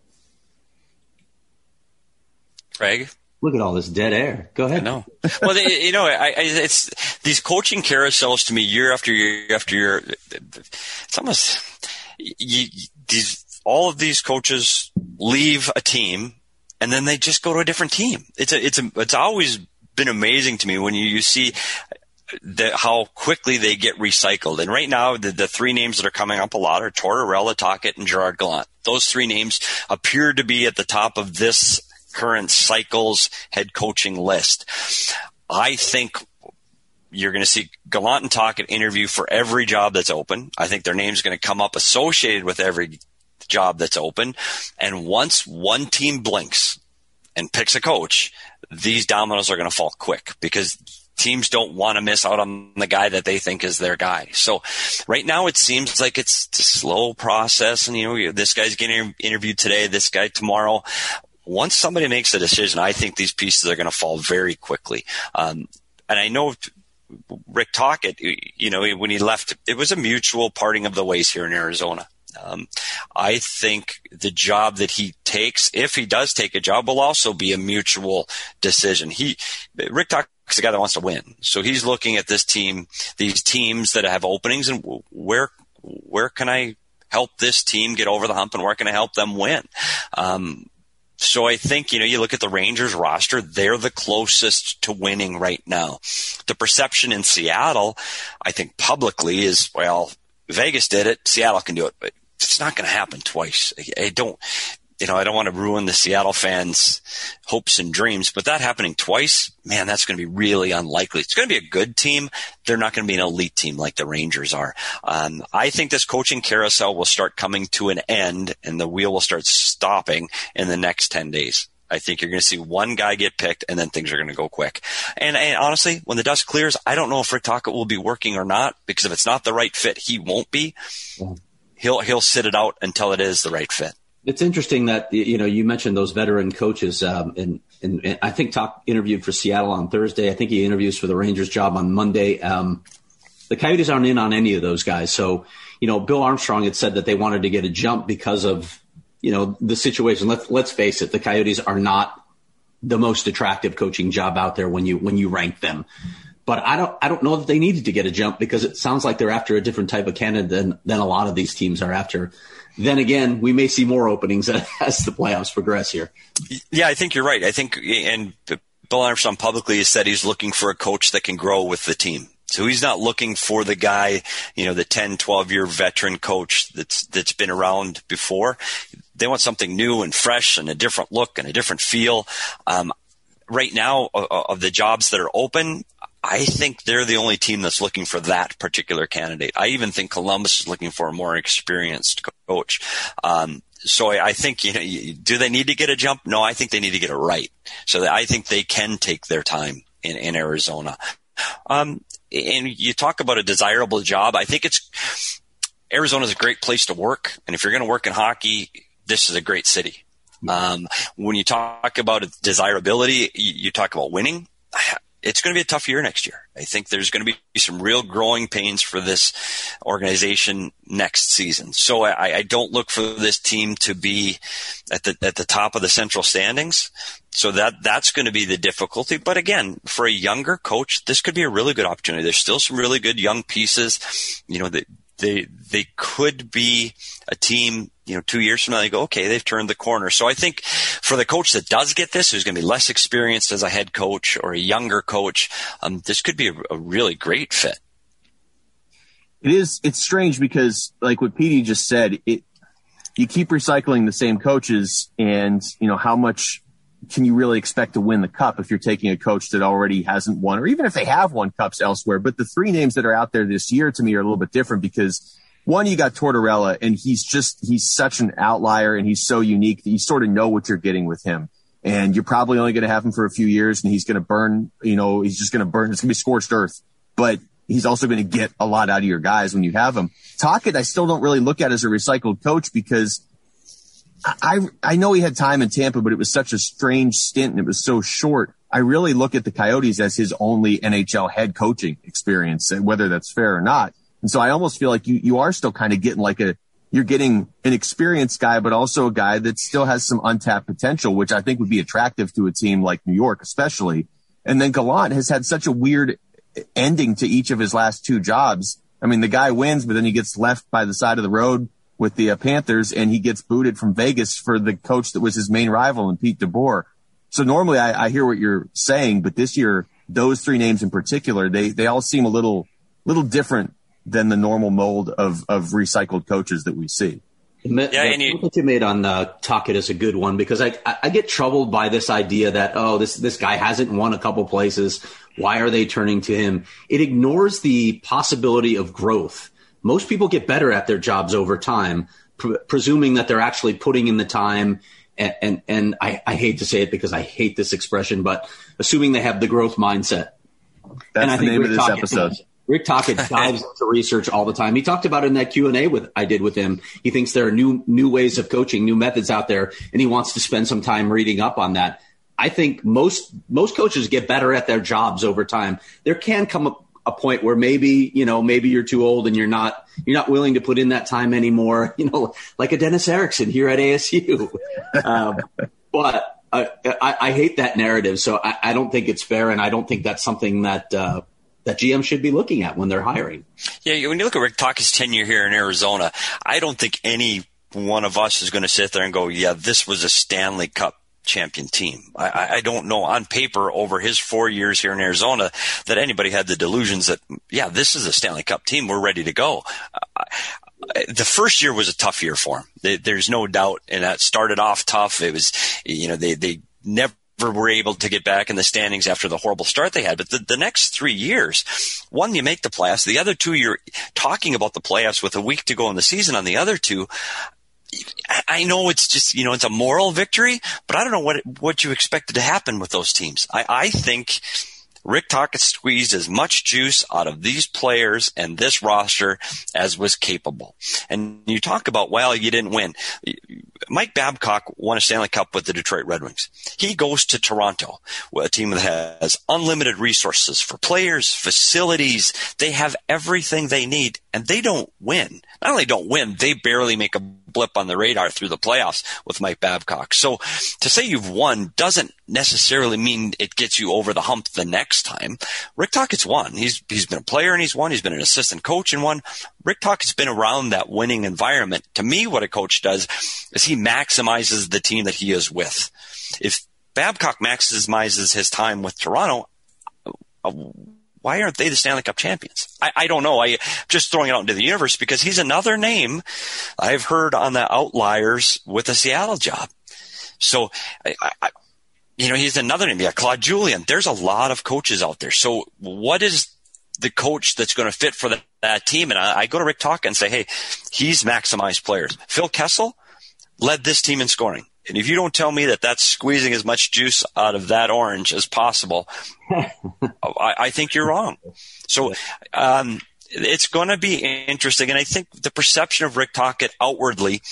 Craig? Look at all this dead air. Go ahead. No. Well, they, you know, I, I, it's these coaching carousels to me year after year after year. It's almost you, these. All of these coaches leave a team and then they just go to a different team. It's a, it's a, it's always been amazing to me when you, you see the, how quickly they get recycled. And right now, the, the three names that are coming up a lot are Tortorella, Tocchet, and Gerard Gallant. Those three names appear to be at the top of this current cycle's head coaching list. I think you're going to see Gallant and Tocchet interview for every job that's open. I think their name's going to come up associated with every job that's open. And once one team blinks and picks a coach, these dominoes are going to fall quick because teams don't want to miss out on the guy that they think is their guy. So right now it seems like it's a slow process. And, you know, this guy's getting interviewed today, this guy tomorrow. Once somebody makes a decision, I think these pieces are going to fall very quickly. Um, and I know Rick Tocchet, you know, when he left, it was a mutual parting of the ways here in Arizona. Um, I think the job that he takes, if he does take a job, will also be a mutual decision. He, Rick Tocchet's a guy that wants to win. So he's looking at this team, these teams that have openings, and where, where can I help this team get over the hump and where can I help them win? Um, So I think, you know, you look at the Rangers roster, they're the closest to winning right now. The perception in Seattle, I think publicly is, well, Vegas did it. Seattle can do it, but it's not going to happen twice. I, I don't, you know, I don't want to ruin the Seattle fans' hopes and dreams, but that happening twice, man, that's going to be really unlikely. It's going to be a good team. They're not going to be an elite team like the Rangers are. Um, I think this coaching carousel will start coming to an end, and the wheel will start stopping in the next ten days. I think you're going to see one guy get picked, and then things are going to go quick. And, and honestly, when the dust clears, I don't know if Rick Tocchet will be working or not, because if it's not the right fit, he won't be. He'll he'll sit it out until it is the right fit. It's interesting that, you know, you mentioned those veteran coaches, um, and, and, and I think Tocchet interviewed for Seattle on Thursday. I think he interviews for the Rangers job on Monday. Um, the Coyotes aren't in on any of those guys. So, you know, Bill Armstrong had said that they wanted to get a jump because of, you know, the situation. Let's let's face it, the Coyotes are not the most attractive coaching job out there when you when you rank them. But I don't I don't know that they needed to get a jump, because it sounds like they're after a different type of candidate than than a lot of these teams are after. Then again, we may see more openings as the playoffs progress here. Yeah, I think you're right. I think, and Bill Armstrong publicly has said he's looking for a coach that can grow with the team. So he's not looking for the guy, you know, the ten, twelve year veteran coach that's, that's been around before. They want something new and fresh and a different look and a different feel. Um, right now, of, of the jobs that are open, I think they're the only team that's looking for that particular candidate. I even think Columbus is looking for a more experienced coach. Um, so I, I think, you know, do they need to get a jump? No, I think they need to get it right. So that I think they can take their time in, in Arizona. Um, and you talk about a desirable job. I think it's Arizona is a great place to work. And if you're going to work in hockey, this is a great city. Um, when you talk about desirability, you, you talk about winning. It's going to be a tough year next year. I think there's going to be some real growing pains for this organization next season. So I, I don't look for this team to be at the at the top of the central standings. So that that's going to be the difficulty. But again, for a younger coach, this could be a really good opportunity. There's still some really good young pieces. You know, they they they could be a team, you know, two years from now, they go, okay, they've turned the corner. So I think for the coach that does get this, who's going to be less experienced as a head coach or a younger coach, um, this could be a, a really great fit. It is. It's strange because, like what Petey just said, it you keep recycling the same coaches, and you know how much can you really expect to win the cup if you're taking a coach that already hasn't won, or even if they have won cups elsewhere. But the three names that are out there this year to me are a little bit different because, one, you got Tortorella, and he's just, he's such an outlier and he's so unique that you sort of know what you're getting with him. And you're probably only going to have him for a few years, and he's going to burn, you know, he's just going to burn. It's going to be scorched earth, but he's also going to get a lot out of your guys when you have him. Tocchet, I still don't really look at as a recycled coach because I, I know he had time in Tampa, but it was such a strange stint and it was so short. I really look at the Coyotes as his only N H L head coaching experience, whether that's fair or not. And so I almost feel like you, you are still kind of getting like a, you're getting an experienced guy, but also a guy that still has some untapped potential, which I think would be attractive to a team like New York, especially. And then Gallant has had such a weird ending to each of his last two jobs. I mean, the guy wins, but then he gets left by the side of the road with the uh, Panthers, and he gets booted from Vegas for the coach that was his main rival, and Pete DeBoer. So normally I, I hear what you're saying, but this year, those three names in particular, they, they all seem a little, little different than the normal mold of, of recycled coaches that we see. Yeah, the and you, point that you made on uh, Tocchet is a good one because I, I I get troubled by this idea that, oh, this this guy hasn't won a couple places. Why are they turning to him? It ignores the possibility of growth. Most people get better at their jobs over time, pr- presuming that they're actually putting in the time. And and, and I, I hate to say it because I hate this expression, but assuming they have the growth mindset. That's and I the name Rick of this Tocchet episode. Does. Rick Tocchet dives into research all the time. He talked about it in that Q and A with I did with him. He thinks there are new new ways of coaching, new methods out there, and he wants to spend some time reading up on that. I think most most coaches get better at their jobs over time. There can come a, a point where maybe, you know, maybe you're too old and you're not you're not willing to put in that time anymore, you know, like a Dennis Erickson here at A S U. um, but uh, I, I hate that narrative, so I, I don't think it's fair, and I don't think that's something that uh, that G M should be looking at when they're hiring. Yeah, when you look at Rick Tocchet's tenure here in Arizona, I don't think any one of us is going to sit there and go, yeah, this was a Stanley Cup champion team. I, I don't know on paper over his four years here in Arizona that anybody had the delusions that, yeah, this is a Stanley Cup team. We're ready to go. Uh, the first year was a tough year for him. There's no doubt. And that started off tough. It was, you know, they, they never were able to get back in the standings after the horrible start they had. But the, the next three years, one, you make the playoffs. The other two, you're talking about the playoffs with a week to go in the season. On the other two, I know it's just, you know, it's a moral victory, but I don't know what what you expected to happen with those teams. I, I think Rick Tocchet squeezed as much juice out of these players and this roster as was capable. And you talk about, well, you didn't win. Mike Babcock won a Stanley Cup with the Detroit Red Wings. He goes to Toronto, a team that has unlimited resources for players, facilities. They have everything they need, and they don't win. Not only don't win, they barely make a blip on the radar through the playoffs with Mike Babcock. So to say you've won doesn't necessarily mean it gets you over the hump the next time. Rick Tocchet's won. He's he's been a player and he's won. He's been an assistant coach and won. Rick Tocchet's been around that winning environment. To me, what a coach does is he maximizes the team that he is with. If Babcock maximizes his time with Toronto, uh, why aren't they the Stanley Cup champions? I, I don't know. I just throwing it out into the universe because he's another name I've heard on the outliers with the Seattle job. So, I, I, you know, he's another name. Yeah, Claude Julien. There's a lot of coaches out there. So what is the coach that's going to fit for the, that team? And I, I go to Rick Tocchet and say, hey, he's maximized players. Phil Kessel led this team in scoring. And if you don't tell me that that's squeezing as much juice out of that orange as possible, I, I think you're wrong. So um, it's going to be interesting. And I think the perception of Rick Tocchet outwardly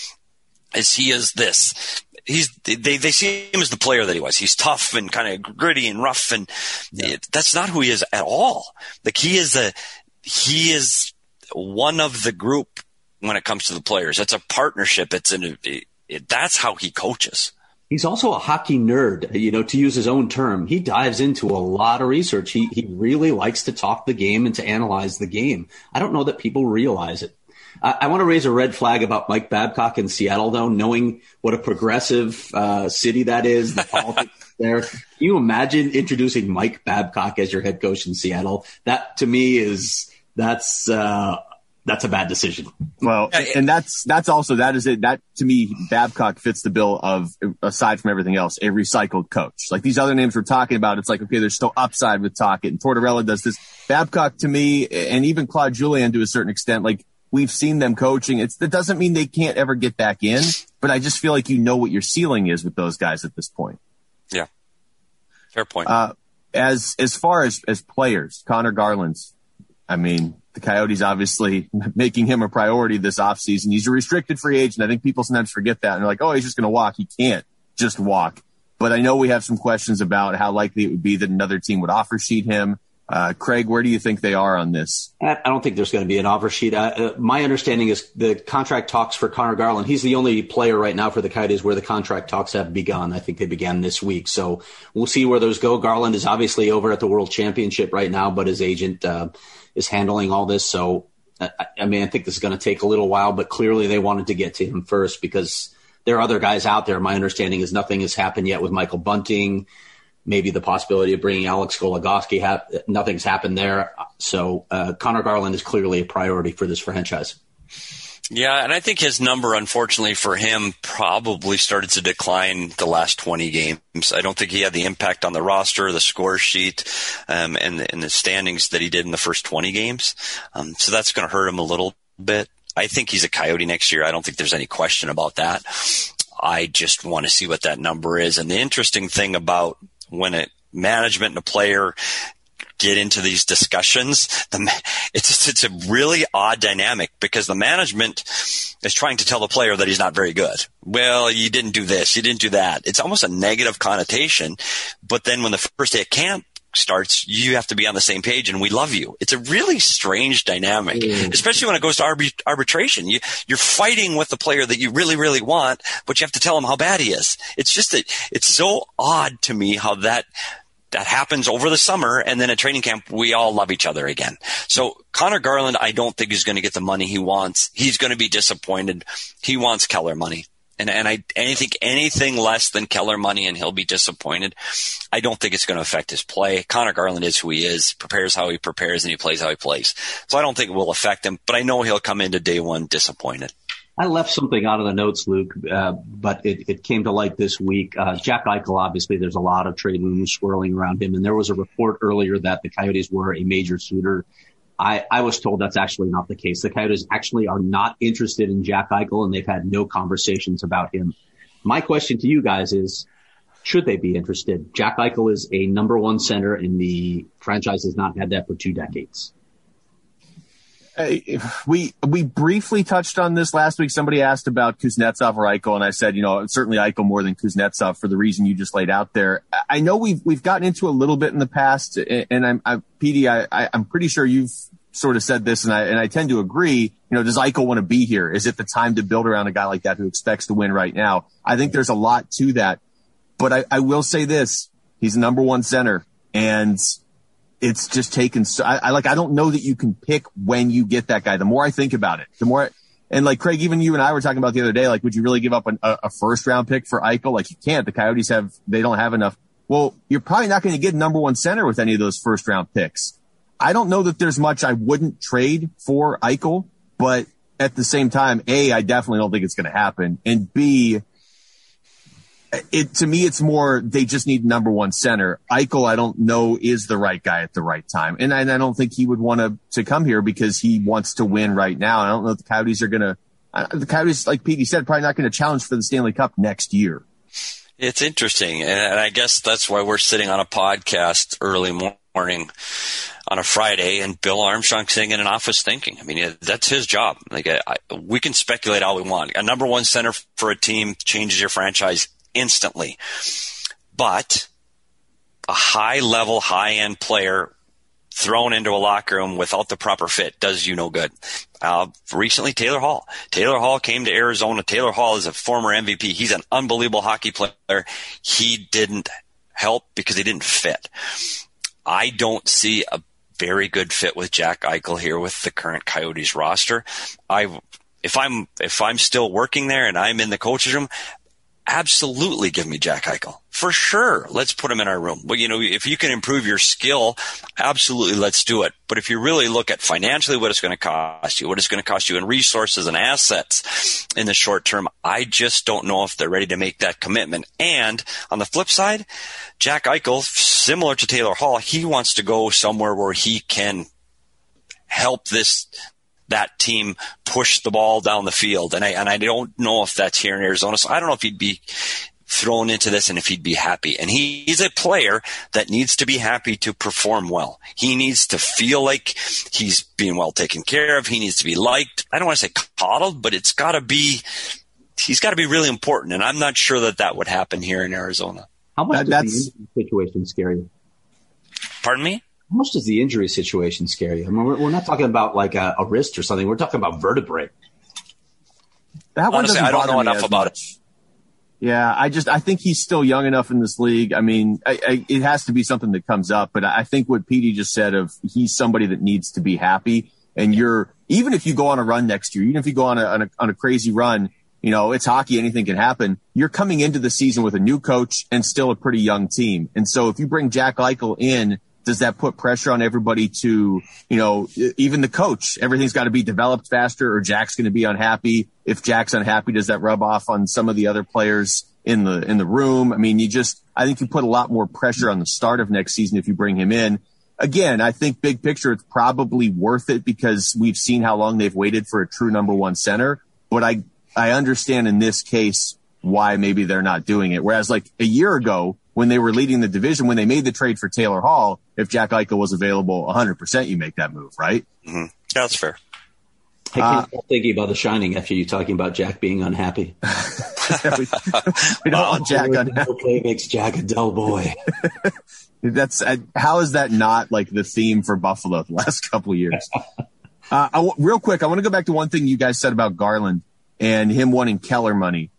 is he is this. He's they they see him as the player that he was. He's tough and kind of gritty and rough, and yeah. it, that's not who he is at all. Like he is a he is one of the group when it comes to the players. It's a partnership. It's an it, it, that's how he coaches. He's also a hockey nerd, you know, to use his own term. He dives into a lot of research. He he really likes to talk the game and to analyze the game. I don't know that people realize it. I, I want to raise a red flag about Mike Babcock in Seattle, though, knowing what a progressive uh, city that is, the politics there. Can you imagine introducing Mike Babcock as your head coach in Seattle? That, to me, is that's uh, that's a bad decision. Well, and that's that's also that is it. That to me, Babcock fits the bill of, aside from everything else, a recycled coach. Like these other names we're talking about, it's like, okay, there's still upside with Tocchet, and Tortorella does this. Babcock, to me, and even Claude Julien to a certain extent, like we've seen them coaching. It's that doesn't mean they can't ever get back in, but I just feel like you know what your ceiling is with those guys at this point. Yeah, fair point. Uh, as as far as as players, Connor Garland's, I mean, the Coyotes obviously making him a priority this offseason. He's a restricted free agent. I think people sometimes forget that. And they're like, oh, he's just going to walk. He can't just walk. But I know we have some questions about how likely it would be that another team would offer sheet him. Uh, Craig, where do you think they are on this? I don't think there's going to be an offer sheet. Uh, uh, my understanding is the contract talks for Connor Garland. He's the only player right now for the Coyotes where the contract talks have begun. I think they began this week. So we'll see where those go. Garland is obviously over at the World Championship right now, but his agent uh, is handling all this. So, I, I mean, I think this is going to take a little while, but clearly they wanted to get to him first because there are other guys out there. My understanding is nothing has happened yet with Michael Bunting. Maybe the possibility of bringing Alex Goligoski, ha- nothing's happened there. So uh, Connor Garland is clearly a priority for this franchise. Yeah, and I think his number, unfortunately for him, probably started to decline the last twenty games. I don't think he had the impact on the roster, the score sheet, um, and, the, and the standings that he did in the first twenty games. Um, so that's going to hurt him a little bit. I think he's a Coyote next year. I don't think there's any question about that. I just want to see what that number is. And the interesting thing about when a management and a player get into these discussions, the, it's it's a really odd dynamic because the management is trying to tell the player that he's not very good. Well, you didn't do this, you didn't do that. It's almost a negative connotation. But then when the first day of camp starts, you have to be on the same page and we love you. It's a really strange dynamic, mm. especially when it goes to arbit- arbitration. You, you're fighting with the player that you really, really want, but you have to tell him how bad he is. It's just that it's so odd to me how that that happens over the summer, and then at training camp, we all love each other again. So Connor Garland, I don't think is going to get the money he wants. He's going to be disappointed. He wants Keller money. And, and I, I think anything less than Keller money and he'll be disappointed. I don't think it's going to affect his play. Connor Garland is who he is, prepares how he prepares, and he plays how he plays. So I don't think it will affect him, but I know he'll come into day one disappointed. I left something out of the notes, Luke, uh, but it, it came to light this week. Uh, Jack Eichel, obviously, there's a lot of trade rumors swirling around him, and there was a report earlier that the Coyotes were a major suitor. I, I was told that's actually not the case. The Coyotes actually are not interested in Jack Eichel, and they've had no conversations about him. My question to you guys is, should they be interested? Jack Eichel is a number one center, and the franchise has not had that for two decades. We we briefly touched on this last week. Somebody asked about Kuznetsov or Eichel, and I said, you know, certainly Eichel more than Kuznetsov for the reason you just laid out there. I know we've we've gotten into a little bit in the past, and I'm, I'm P D, I, I'm pretty sure you've sort of said this, and I and I tend to agree. You know, does Eichel want to be here? Is it the time to build around a guy like that who expects to win right now? I think there's a lot to that, but I, I will say this: he's number one center, and it's just taken so I, I like, I don't know that you can pick when you get that guy. The more I think about it, the more, I, and like Craig, even you and I were talking about the other day, like, would you really give up an, a, a first round pick for Eichel? Like, you can't. The Coyotes have, they don't have enough. Well, you're probably not going to get number one center with any of those first round picks. I don't know that there's much I wouldn't trade for Eichel, but at the same time, A, I definitely don't think it's going to happen. And B, It, to me, it's more, they just need number one center. Eichel, I don't know, is the right guy at the right time. And I, and I don't think he would want to, to come here because he wants to win right now. I don't know if the Coyotes are going to, uh, the Coyotes, like Petey said, probably not going to challenge for the Stanley Cup next year. It's interesting. And, and I guess that's why we're sitting on a podcast early morning on a Friday, and Bill Armstrong sitting in an office thinking. I mean, that's his job. Like, I, I, we can speculate all we want. A number one center for a team changes your franchise instantly. But a high-level, high-end player thrown into a locker room without the proper fit does you no good. Uh, recently, Taylor Hall. Taylor Hall came to Arizona. Taylor Hall is a former M V P. He's an unbelievable hockey player. He didn't help because he didn't fit. I don't see a very good fit with Jack Eichel here with the current Coyotes roster. I, if I'm, if I'm still working there and I'm in the coach's room, absolutely give me Jack Eichel. For sure. Let's put him in our room. But, you know, if you can improve your skill, absolutely let's do it. But if you really look at financially what it's going to cost you, what it's going to cost you in resources and assets in the short term, I just don't know if they're ready to make that commitment. And on the flip side, Jack Eichel, similar to Taylor Hall, he wants to go somewhere where he can help this that team push the ball down the field. And I, and I don't know if that's here in Arizona. So I don't know if he'd be thrown into this and if he'd be happy. And he, he's a player that needs to be happy to perform well. He needs to feel like he's being well taken care of. He needs to be liked. I don't want to say coddled, but it's got to be, he's got to be really important. And I'm not sure that that would happen here in Arizona. How much that, does that's, the injury situation scare you? Pardon me? How much does the injury situation scare you? I mean, we're, we're not talking about like a, a wrist or something. We're talking about vertebrae. That one Honestly, I don't know enough about much. it. Yeah, I just, I think he's still young enough in this league. I mean, I, I, it has to be something that comes up, but I think what Petey just said of he's somebody that needs to be happy. And you're, even if you go on a run next year, even if you go on a, on a, on a crazy run, you know, it's hockey, anything can happen. You're coming into the season with a new coach and still a pretty young team. And so if you bring Jack Eichel in, does that put pressure on everybody to, you know, even the coach, everything's got to be developed faster, or Jack's going to be unhappy? If Jack's unhappy, does that rub off on some of the other players in the, in the room? I mean, you just, I think you put a lot more pressure on the start of next season if you bring him in. Again, I think big picture, it's probably worth it because we've seen how long they've waited for a true number one center. But I, I understand in this case why maybe they're not doing it. Whereas like a year ago, when they were leading the division, when they made the trade for Taylor Hall, if Jack Eichel was available one hundred percent, you make that move, right? Mm-hmm. Yeah, that's fair. I can't stop thinking about The Shining after you talking about Jack being unhappy. we, we don't want Jack unhappy. Okay, makes Jack a dull boy. That's uh, how is that not like the theme for Buffalo the last couple of years? uh, I, real quick, I want to go back to one thing you guys said about Garland and him wanting Keller money.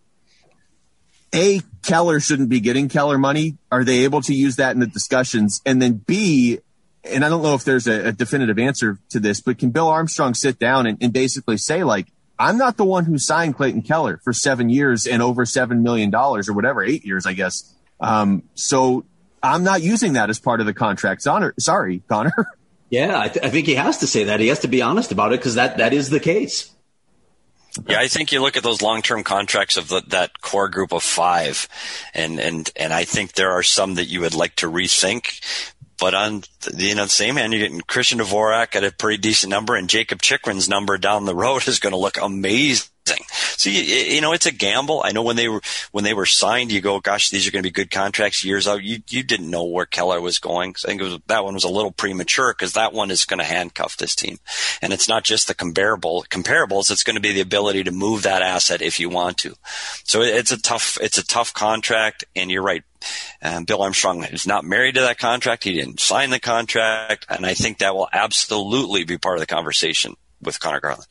A, Keller shouldn't be getting Keller money. Are they able to use that in the discussions? And then B, and I don't know if there's a, a definitive answer to this, but can Bill Armstrong sit down and, and basically say, like, I'm not the one who signed Clayton Keller for seven years and over seven million dollars or whatever, eight years, I guess. Um, so I'm not using that as part of the contract. Honor, sorry, Connor. Yeah, I, th- I think he has to say that. He has to be honest about it because that, that is the case. Yeah, I think you look at those long-term contracts of the, that core group of five, and, and, and I think there are some that you would like to rethink. But on the, you know, the same hand, you're getting Christian Dvorak at a pretty decent number, and Jacob Chikrin's number down the road is going to look amazing. So, you, you know, it's a gamble. I know when they were when they were signed, you go, gosh, these are going to be good contracts years out. You you didn't know where Keller was going. So I think it was, that one was a little premature because that one is going to handcuff this team. And it's not just the comparable comparables. It's going to be the ability to move that asset if you want to. So it's a tough it's a tough contract. And you're right. Um, Bill Armstrong is not married to that contract. He didn't sign the contract. And I think that will absolutely be part of the conversation with Connor Garland.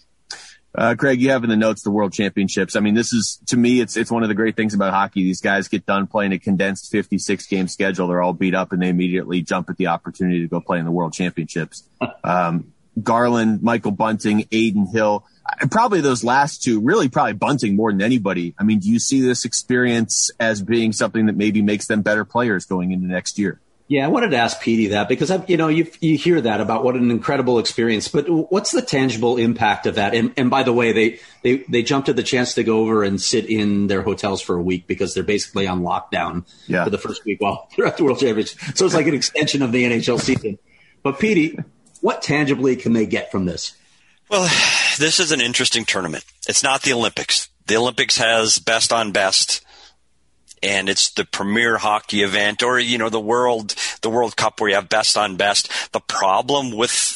Uh, Craig, you have in the notes the World Championships. I mean, this is, to me, it's it's one of the great things about hockey. These guys get done playing a condensed fifty-six game schedule. They're all beat up, and they immediately jump at the opportunity to go play in the World Championships. Um, Garland, Michael Bunting, Adin Hill, probably those last two, really probably Bunting more than anybody. I mean, do you see this experience as being something that maybe makes them better players going into next year? Yeah, I wanted to ask Petey that because, I've, you know, you you hear that about what an incredible experience, but what's the tangible impact of that? And, and by the way, they, they, they jumped at the chance to go over and sit in their hotels for a week because they're basically on lockdown yeah. for the first week while they're at the World Championship. So it's like an extension of the N H L season. But Petey, what tangibly can they get from this? Well, this is an interesting tournament. It's not the Olympics. The Olympics has best on best. And it's the premier hockey event, or, you know, the world, the World Cup where you have best on best. The problem with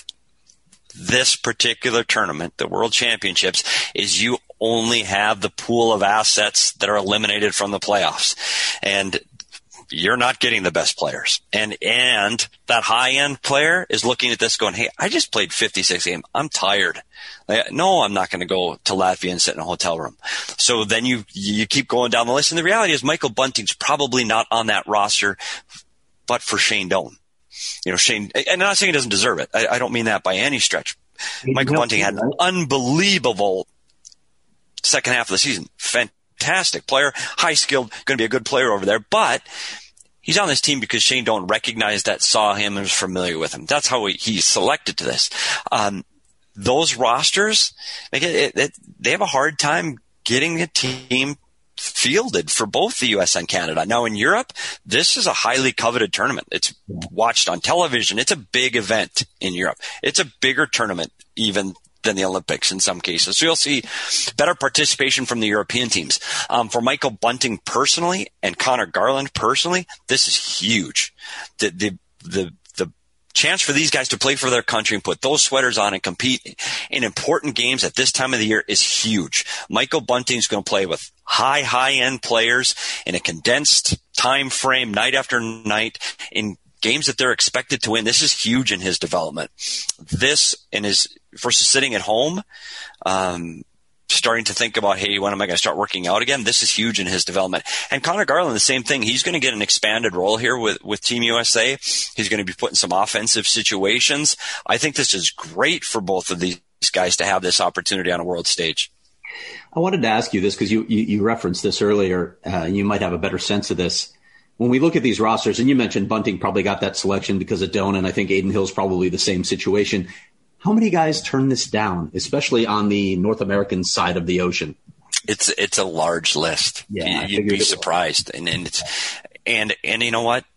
this particular tournament, the World Championships, is you only have the pool of assets that are eliminated from the playoffs. And you're not getting the best players. And, and that high-end player is looking at this going, hey, I just played fifty-six games. I'm tired. Like, no, I'm not going to go to Latvia and sit in a hotel room. So then you, you keep going down the list. And the reality is Michael Bunting's probably not on that roster, but for Shane Doan. You know, Shane, and I'm not saying he doesn't deserve it. I, I don't mean that by any stretch. Michael Bunting had an unbelievable second half of the season. Fantastic. Fantastic player, high skilled, going to be a good player over there. But he's on this team because Shane Doan recognized that, saw him, and was familiar with him. That's how he, he's selected to this. Um, those rosters, like it, it, they have a hard time getting a team fielded for both the U S and Canada. Now in Europe, this is a highly coveted tournament. It's watched on television. It's a big event in Europe. It's a bigger tournament even than the Olympics in some cases. So you'll see better participation from the European teams. Um, for Michael Bunting personally and Connor Garland personally, this is huge. The, the, the, the chance for these guys to play for their country and put those sweaters on and compete in important games at this time of the year is huge. Michael Bunting's going to play with high, high-end players in a condensed time frame, night after night, in games that they're expected to win. This is huge in his development. This in his versus sitting at home, um, starting to think about, hey, when am I going to start working out again? This is huge in his development. And Connor Garland, the same thing. He's going to get an expanded role here with, with Team U S A. He's going to be put in some offensive situations. I think this is great for both of these guys to have this opportunity on a world stage. I wanted to ask you this because you, you, you referenced this earlier. Uh, you might have a better sense of this. When we look at these rosters, and you mentioned Bunting probably got that selection because of Doan, and I think Adin Hill's probably the same situation. How many guys turn this down, especially on the North American side of the ocean? It's it's a large list. Yeah, You'd be surprised. And and, it's, and and you know what?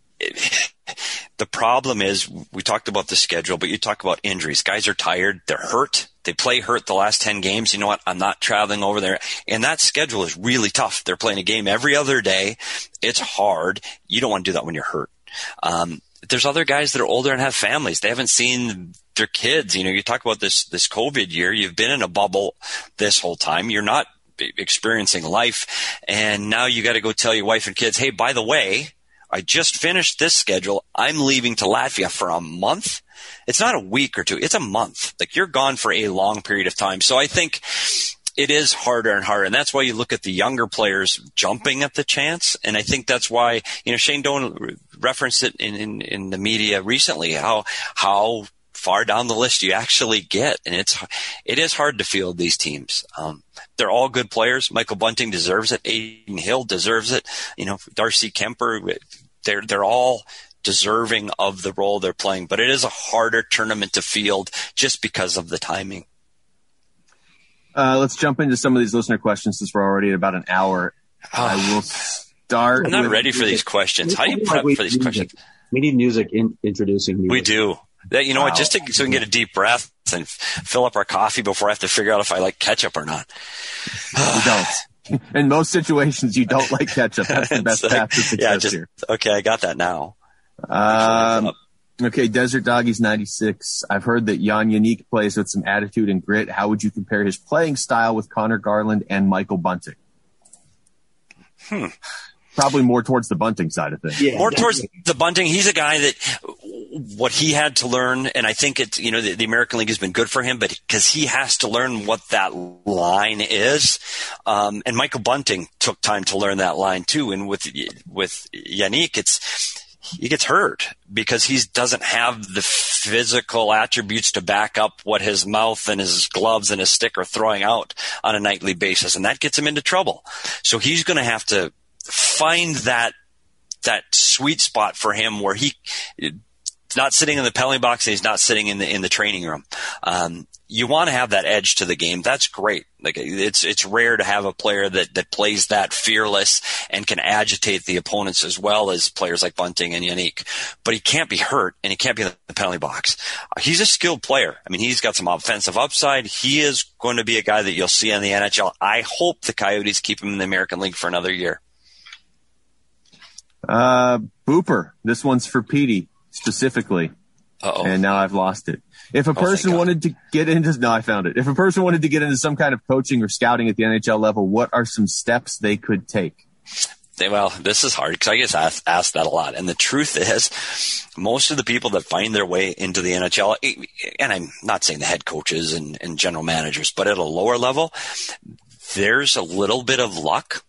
It, the problem is, we talked about the schedule, but you talk about injuries. Guys are tired. They're hurt. They play hurt the last ten games. You know what? I'm not traveling over there. And that schedule is really tough. They're playing a game every other day. It's hard. You don't want to do that when you're hurt. Um, there's other guys that are older and have families. They haven't seen their kids. You know, you talk about this, this COVID year. You've been in a bubble this whole time. You're not experiencing life. And now you got to go tell your wife and kids, hey, by the way, I just finished this schedule. I'm leaving to Latvia for a month. It's not a week or two. It's a month. Like, you're gone for a long period of time. So I think it is harder and harder. And that's why you look at the younger players jumping at the chance. And I think that's why, you know, Shane Doan referenced it in, in, in the media recently, how, how far down the list you actually get. And it's, it is hard to field these teams. Um, they're all good players. Michael Bunting deserves it. Aiden Hill deserves it. You know, Darcy Kemper, they're, they're all deserving of the role they're playing, but it is a harder tournament to field just because of the timing. Uh, let's jump into some of these listener questions since we're already at about an hour. I will start. I'm not with, ready for these questions. How do you prep for these questions? We need music in, introducing music. We do. That, you know wow. what? Just to, so we can get a deep breath and fill up our coffee before I have to figure out if I like ketchup or not. You don't. In most situations, you don't like ketchup. That's the best like, path to success yeah, just, here. Okay, I got that now. Um, okay, Desert Doggies ninety-six. I've heard that Jan Yannick plays with some attitude and grit. How would you compare his playing style with Connor Garland and Michael Bunting? Hmm. Probably more towards the Bunting side of things. Yeah, more towards the Bunting. He's a guy that what he had to learn, and I think it's, you know, the, the American League has been good for him, but because he has to learn what that line is. Um, and Michael Bunting took time to learn that line too. And with, with Yannick, it's, he gets hurt because he doesn't have the physical attributes to back up what his mouth and his gloves and his stick are throwing out on a nightly basis. And that gets him into trouble. So he's going to have to find that, that sweet spot for him where he, not sitting in the penalty box and he's not sitting in the, in the training room. Um, you want to have that edge to the game. That's great. Like it's, it's rare to have a player that, that plays that fearless and can agitate the opponents as well as players like Bunting and Yannick. But he can't be hurt and he can't be in the penalty box. Uh, he's a skilled player. I mean, he's got some offensive upside. He is going to be a guy that you'll see in the N H L. I hope the Coyotes keep him in the American League for another year. Uh, Booper. This one's for Petey specifically. Uh-oh. And now I've lost it. If a person oh, wanted to get into, no, I found it. If a person wanted to get into some kind of coaching or scouting at the N H L level, what are some steps they could take? Well, this is hard because I get asked, asked that a lot. And the truth is, most of the people that find their way into the N H L, and I'm not saying the head coaches and, and general managers, but at a lower level, there's a little bit of luck.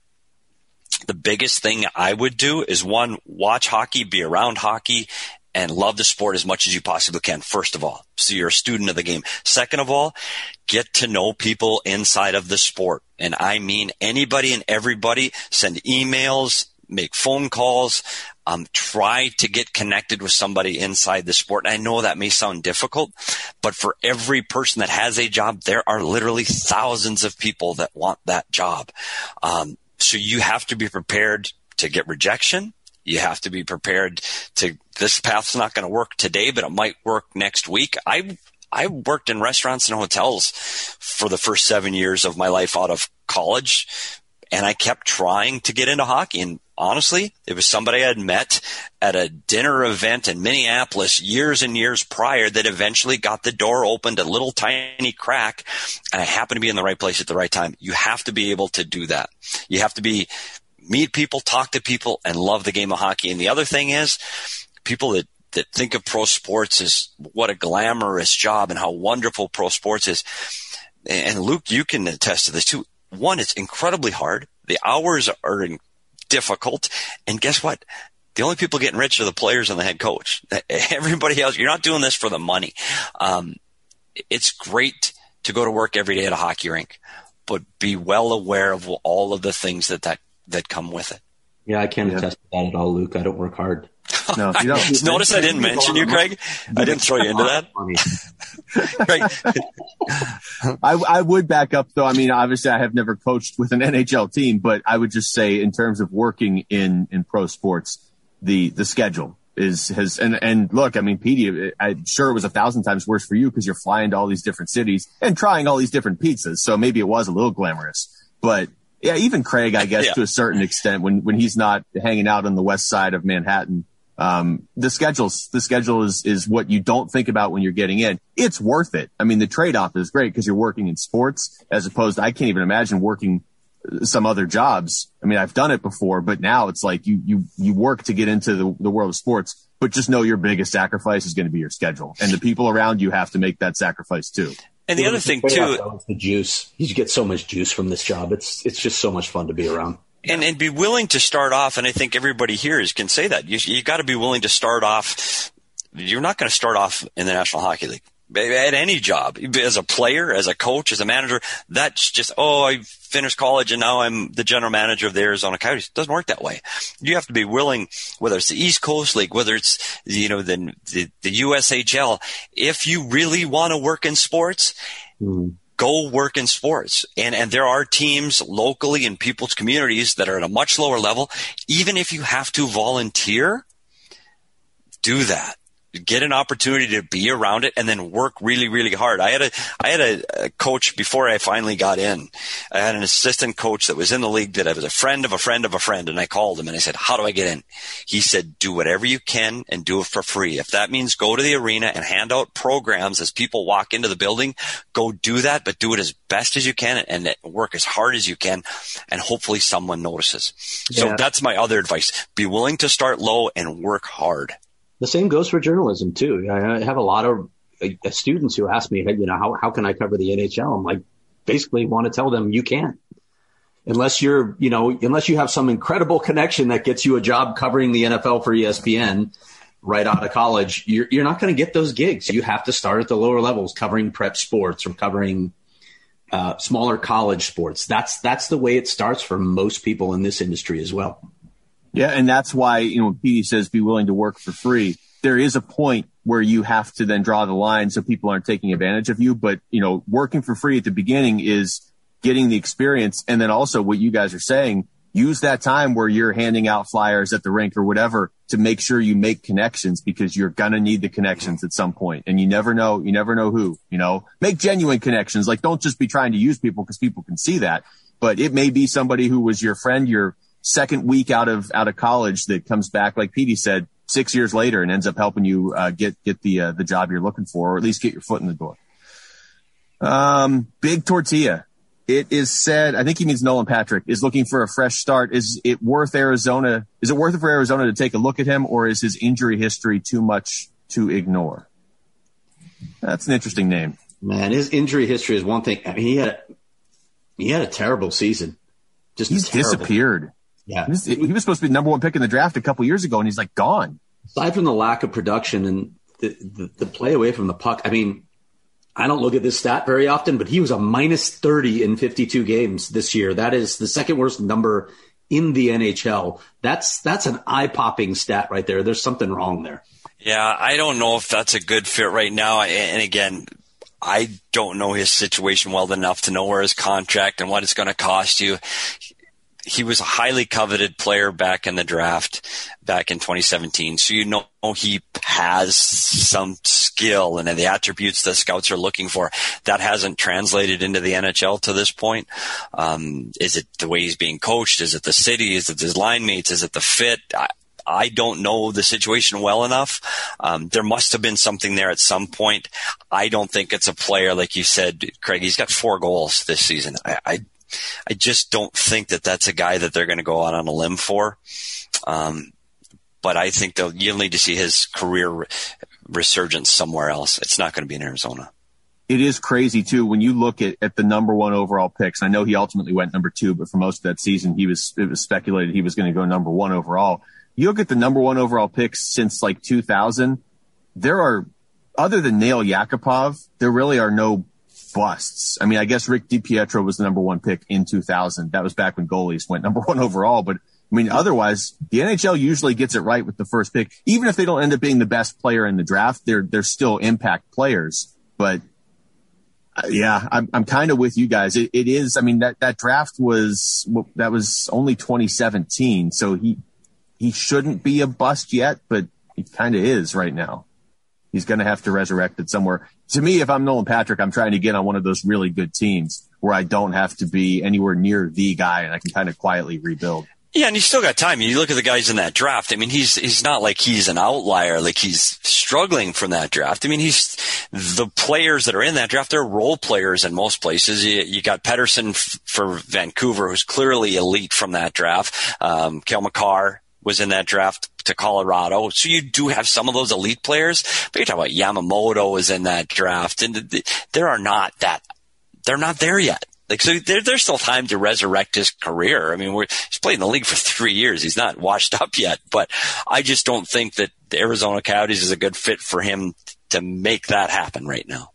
The biggest thing I would do is, one, watch hockey, be around hockey, and love the sport as much as you possibly can, first of all. So you're a student of the game. Second of all, get to know people inside of the sport. And I mean anybody and everybody. Send emails, make phone calls, um, try to get connected with somebody inside the sport. And I know that may sound difficult, but for every person that has a job, there are literally thousands of people that want that job. Um, so you have to be prepared to get rejection. You have to be prepared to, this path's not going to work today, but it might work next week. I I worked in restaurants and hotels for the first seven years of my life out of college, and I kept trying to get into hockey. And honestly, it was somebody I had met at a dinner event in Minneapolis years and years prior that eventually got the door opened a little tiny crack, and I happened to be in the right place at the right time. You have to be able to do that. You have to be meet people, talk to people, and love the game of hockey. And the other thing is, people that, that think of pro sports as what a glamorous job and how wonderful pro sports is. And Luke, you can attest to this too. One, it's incredibly hard. The hours are difficult. And guess what? The only people getting rich are the players and the head coach. Everybody else, you're not doing this for the money. Um, it's great to go to work every day at a hockey rink, but be well aware of all of the things that that that come with it. Yeah, I can't yeah. attest to that at all, Luke. I don't work hard. No, you don't. Notice I didn't mention you, Craig. I didn't throw you into that. I, I would back up, though. I mean, obviously, I have never coached with an N H L team, but I would just say, in terms of working in, in pro sports, the the schedule is has and and look, I mean, Petey, I'm sure it was a thousand times worse for you because you're flying to all these different cities and trying all these different pizzas. So maybe it was a little glamorous, but. Yeah, even Craig, I guess, yeah. to a certain extent, when, when he's not hanging out on the west side of Manhattan, um, the schedules, the schedule is, is what you don't think about when you're getting in. It's worth it. I mean, the trade-off is great because you're working in sports as opposed to, I can't even imagine working some other jobs. I mean, I've done it before, but now it's like you, you, you work to get into the, the world of sports, but just know your biggest sacrifice is going to be your schedule, and the people around you have to make that sacrifice too. And the other thing too, is the juice. You get so much juice from this job. It's it's just so much fun to be around. And and be willing to start off. And I think everybody here is can say that you you got to be willing to start off you're not going to start off in the National Hockey League. At any job, as a player, as a coach, as a manager, that's just, oh, I finished college and now I'm the general manager of the Arizona Coyotes. It doesn't work that way. You have to be willing, whether it's the East Coast League, whether it's, you know, the, the, the U S H L, if you really want to work in sports, mm. go work in sports. And, and there are teams locally in people's communities that are at a much lower level. Even if you have to volunteer, do that. Get an opportunity to be around it and then work really, really hard. I had a, I had a, a coach before I finally got in. I had an assistant coach that was in the league that I was a friend of a friend of a friend. And I called him and I said, how do I get in? He said, do whatever you can and do it for free. If that means go to the arena and hand out programs as people walk into the building, go do that, but do it as best as you can and work as hard as you can. And hopefully someone notices. So yeah. That's my other advice. Be willing to start low and work hard. The same goes for journalism too. I have a lot of uh, students who ask me, you know, how, how can I cover the N H L? I'm like, basically want to tell them you can't. Unless you're, you know, unless you have some incredible connection that gets you a job covering the N F L for E S P N right out of college, you're, you're not going to get those gigs. You have to start at the lower levels, covering prep sports or covering uh, smaller college sports. That's, that's the way it starts for most people in this industry as well. Yeah, and that's why, you know, Petey says be willing to work for free. There is a point where you have to then draw the line so people aren't taking advantage of you. But, you know, working for free at the beginning is getting the experience. And then also what you guys are saying, use that time where you're handing out flyers at the rink or whatever to make sure you make connections, because you're going to need the connections at some point. And you never know, you never know who, you know, make genuine connections. Like, don't just be trying to use people because people can see that, but it may be somebody who was your friend, your second week out of, out of college that comes back, like Petey said, six years later and ends up helping you, uh, get, get the, uh, the job you're looking for, or at least get your foot in the door. Um, Big Tortilla. It is said, I think he means Nolan Patrick, is looking for a fresh start. Is it worth Arizona? Is it worth it for Arizona to take a look at him, or is his injury history too much to ignore? That's an interesting name. Man, his injury history is one thing. I mean, he had, a, he had a terrible season. Just He's terrible. disappeared. Yeah. He was, he was supposed to be the number one pick in the draft a couple years ago, and he's like gone. Aside from the lack of production and the, the, the play away from the puck, I mean, I don't look at this stat very often, but he was a minus thirty in fifty-two games this year. That is the second worst number in the N H L. That's that's an eye-popping stat right there. There's something wrong there. Yeah, I don't know if that's a good fit right now. And again, I don't know his situation well enough to know where his contract and what it's going to cost you. He was a highly coveted player back in the draft back in twenty seventeen. So, you know, he has some skill and the attributes that scouts are looking for. That hasn't translated into the N H L to this point. Um, is it the way he's being coached? Is it the city? Is it his line mates? Is it the fit? I, I don't know the situation well enough. Um, there must have been something there at some point. I don't think it's a player, like you said, Craig. He's got four goals this season. I, I I just don't think that that's a guy that they're going to go out on a limb for. Um, but I think they'll, you'll need to see his career re- resurgence somewhere else. It's not going to be in Arizona. It is crazy too when you look at, at the number one overall picks. I know he ultimately went number two, but for most of that season, he was it was speculated he was going to go number one overall. You look at the number one overall picks since like two thousand. There are, other than Nail Yakupov, there really are no busts. I mean, I guess Rick DiPietro was the number one pick in two thousand. That was back when goalies went number one overall. But I mean, otherwise, the N H L usually gets it right with the first pick. Even if they don't end up being the best player in the draft, they're, they're still impact players. But uh, yeah, I'm, I'm kind of with you guys. It, it is, I mean, that, that draft was, that was only twenty seventeen. So he, he shouldn't be a bust yet, but he kind of is right now. He's going to have to resurrect it somewhere. To me, if I'm Nolan Patrick, I'm trying to get on one of those really good teams where I don't have to be anywhere near the guy and I can kind of quietly rebuild. Yeah, and you still got time. You look at the guys in that draft. I mean, he's he's not like he's an outlier, like he's struggling from that draft. I mean, he's the players that are in that draft, they're role players in most places. You, you got Pettersson f- for Vancouver, who's clearly elite from that draft. Um, Cale Makar was in that draft to Colorado. So you do have some of those elite players, but you're talking about Yamamoto is in that draft, and there are not that, they're not there yet. Like, so there, there's still time to resurrect his career. I mean, we're, he's played in the league for three years. He's not washed up yet, but I just don't think that the Arizona Coyotes is a good fit for him to make that happen right now.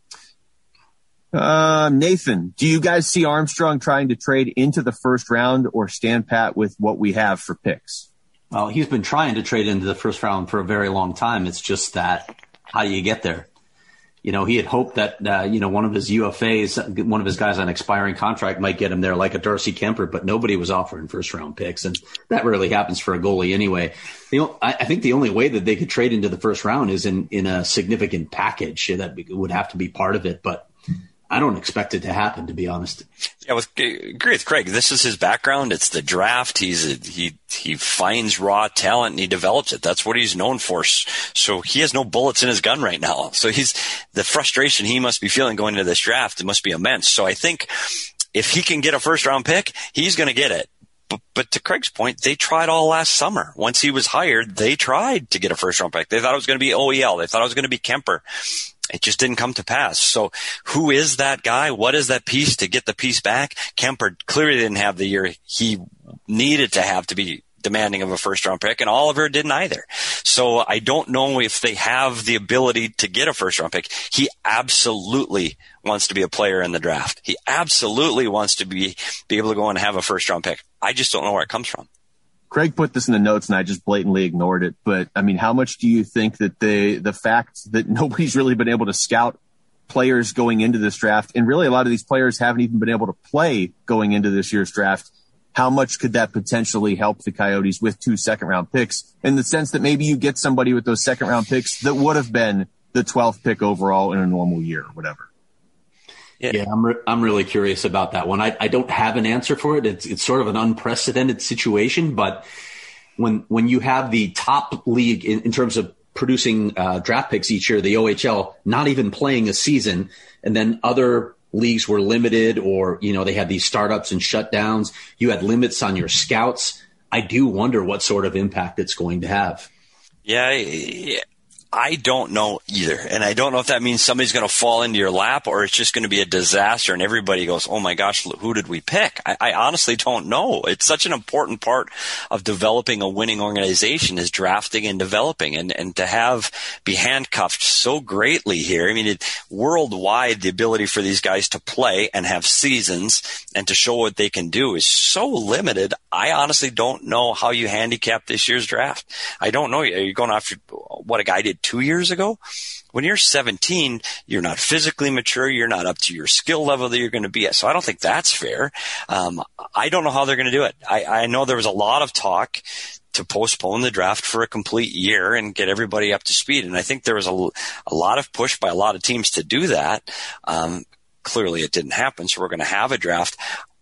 Um, Nathan, do you guys see Armstrong trying to trade into the first round or stand pat with what we have for picks? Well, he's been trying to trade into the first round for a very long time. It's just that, how do you get there? You know, he had hoped that, uh, you know, one of his U F As, one of his guys on expiring contract might get him there like a Darcy Kemper, but nobody was offering first round picks. And that rarely happens for a goalie anyway. You know, I, I think the only way that they could trade into the first round is in, in a significant package that would have to be part of it. But I don't expect it to happen, to be honest. Yeah, with, agree with Craig. This is his background. It's the draft. He's a, he he finds raw talent and he develops it. That's what he's known for. So he has no bullets in his gun right now. So he's the frustration he must be feeling going into this draft. It must be immense. So I think if he can get a first round pick, he's going to get it. But, but to Craig's point, they tried all last summer. Once he was hired, they tried to get a first round pick. They thought it was going to be O E L. They thought it was going to be Kemper. It just didn't come to pass. So who is that guy? What is that piece to get the piece back? Kemper clearly didn't have the year he needed to have to be demanding of a first round pick, and Oliver didn't either. So I don't know if they have the ability to get a first round pick. He absolutely wants to be a player in the draft. He absolutely wants to be, be able to go and have a first round pick. I just don't know where it comes from. Craig put this in the notes and I just blatantly ignored it. But I mean, how much do you think that they, the fact that nobody's really been able to scout players going into this draft, and really a lot of these players haven't even been able to play going into this year's draft, how much could that potentially help the Coyotes with two second round picks, in the sense that maybe you get somebody with those second round picks that would have been the twelfth pick overall in a normal year or whatever? Yeah, yeah I'm re- I'm really curious about that one. I, I don't have an answer for it. It's it's sort of an unprecedented situation, but when when you have the top league in, in terms of producing uh, draft picks each year, the O H L not even playing a season, and then other leagues were limited, or you know they had these startups and shutdowns. You had limits on your scouts. I do wonder what sort of impact it's going to have. Yeah. yeah. I don't know either. And I don't know if that means somebody's going to fall into your lap or it's just going to be a disaster and everybody goes, oh my gosh, who did we pick? I, I honestly don't know. It's such an important part of developing a winning organization is drafting and developing, and, and to have be handcuffed so greatly here. I mean, it, worldwide, the ability for these guys to play and have seasons and to show what they can do is so limited. I honestly don't know how you handicap this year's draft. I don't know. Are you going after what a guy did two years ago? When you're seventeen, you're not physically mature. You're not up to your skill level that you're going to be at. So I don't think that's fair. Um, I don't know how they're going to do it. I, I know there was a lot of talk to postpone the draft for a complete year and get everybody up to speed. And I think there was a, a lot of push by a lot of teams to do that. Um, clearly it didn't happen. So we're going to have a draft.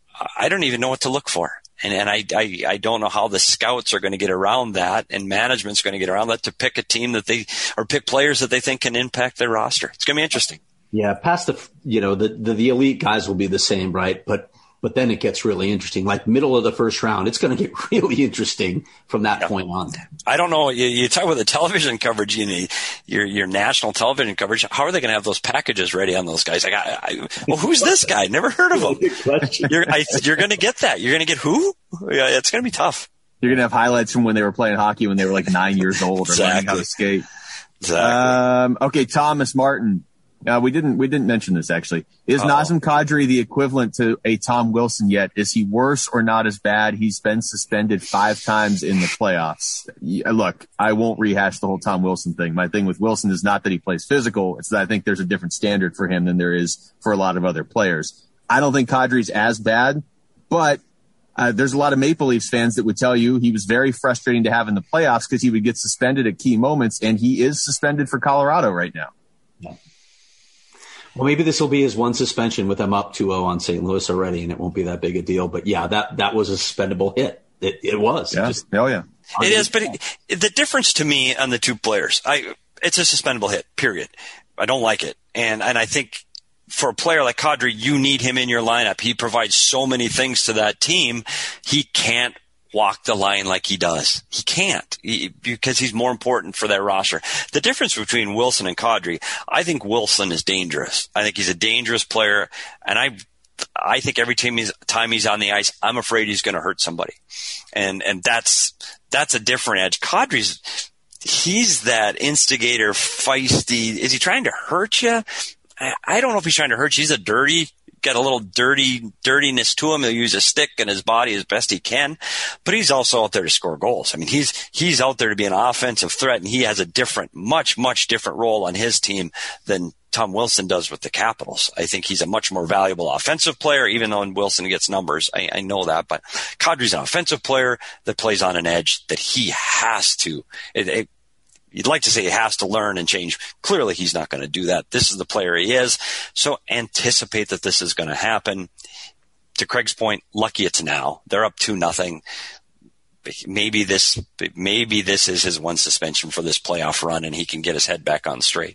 I don't even know what to look for. And, and I, I, I don't know how the scouts are going to get around that, and management's going to get around that to pick a team that they, or pick players that they think can impact their roster. It's going to be interesting. Yeah, past the, you know, the, the, the elite guys will be the same, right? But, but then it gets really interesting. Like middle of the first round, it's going to get really interesting from that yeah. point on. I don't know. You, you talk about the television coverage, you need your your national television coverage. How are they going to have those packages ready on those guys? Like, I, I, well, who's this guy? Never heard of him. You're, I, you're going to get that. You're going to get who? Yeah, it's going to be tough. You're going to have highlights from when they were playing hockey when they were like nine years old or exactly. learning how to skate. Exactly. Um, okay, Thomas Martin. Uh, we didn't we didn't mention this actually. Is Uh-oh. Nazem Kadri the equivalent to a Tom Wilson yet? Is he worse or not as bad? He's been suspended five times in the playoffs. Yeah, look, I won't rehash the whole Tom Wilson thing. My thing with Wilson is not that he plays physical. It's that I think there's a different standard for him than there is for a lot of other players. I don't think Kadri's as bad, but uh, there's a lot of Maple Leafs fans that would tell you he was very frustrating to have in the playoffs because he would get suspended at key moments, and he is suspended for Colorado right now. Yeah. Well, maybe this will be his one suspension with them up two oh on Saint Louis already, and it won't be that big a deal. But, yeah, that, that was a suspendable hit. It, it was. Yeah. It just, oh, yeah. It is, but it, the difference to me on the two players, I it's a suspendable hit, period. I don't like it. And and I think for a player like Kadri, you need him in your lineup. He provides so many things to that team. He can't walk the line like he does. He can't he, because he's more important for that roster. The difference between Wilson and Kadri, I think Wilson is dangerous. I think he's a dangerous player, and I I think every time he's, time he's on the ice, I'm afraid he's going to hurt somebody. And, and that's, that's a different edge. Kadri's, he's that instigator, feisty. Is he trying to hurt you? I, I don't know if he's trying to hurt you. He's a dirty, got a little dirty, dirtiness to him. He'll use a stick and his body as best he can, but he's also out there to score goals. I mean, he's, he's out there to be an offensive threat, and he has a different, much, much different role on his team than Tom Wilson does with the Capitals. I think he's a much more valuable offensive player, even though Wilson gets numbers. I, I know that, but Kadri's an offensive player that plays on an edge that he has to, it, it, you'd like to say he has to learn and change. Clearly, he's not going to do that. This is the player he is. So anticipate that this is going to happen. To Craig's point, lucky it's now. They're up two nothing. Maybe this, maybe this is his one suspension for this playoff run, and he can get his head back on straight.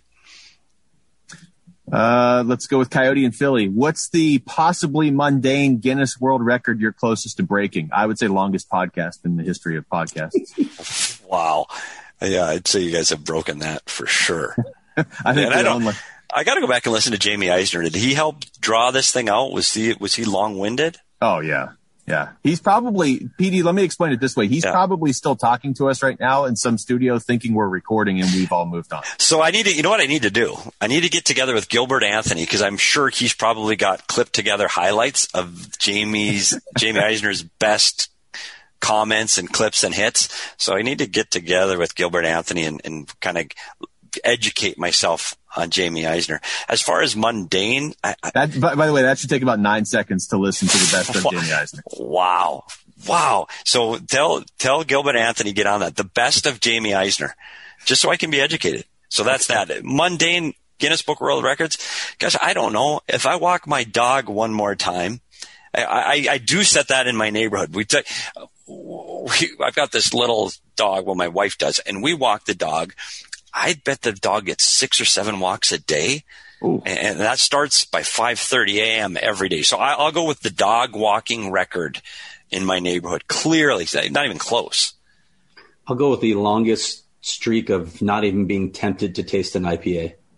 Uh, let's go with Coyote and Philly. What's the possibly mundane Guinness World Record you're closest to breaking? I would say longest podcast in the history of podcasts. Wow. Yeah, I'd say you guys have broken that for sure. I think I don't. Like- I got to go back and listen to Jamie Eisner. Did he help draw this thing out? Was he was he long-winded? Oh yeah, yeah. He's probably P D. Let me explain it this way. He's yeah. probably still talking to us right now in some studio, thinking we're recording, and we've all moved on. So I need to. You know what I need to do? I need to get together with Gilbert Anthony, because I'm sure he's probably got clipped together highlights of Jamie's Jamie Eisner's best comments and clips and hits. So I need to get together with Gilbert Anthony and, and kind of educate myself on Jamie Eisner. As far as mundane, I, that, by, by the way, that should take about nine seconds to listen to the best of Jamie Eisner. Wow. Wow. So tell, tell Gilbert Anthony, get on that. The best of Jamie Eisner, just so I can be educated. So that's that. Mundane Guinness Book of World Records. Gosh, I don't know. If I walk my dog one more time, I, I, I do set that in my neighborhood. We take, We, I've got this little dog, well, my wife does, and we walk the dog. I bet the dog gets six or seven walks a day. Ooh. And that starts by five thirty a.m. every day. So I, I'll go with the dog walking record in my neighborhood. Clearly, not even close. I'll go with the longest streak of not even being tempted to taste an I P A.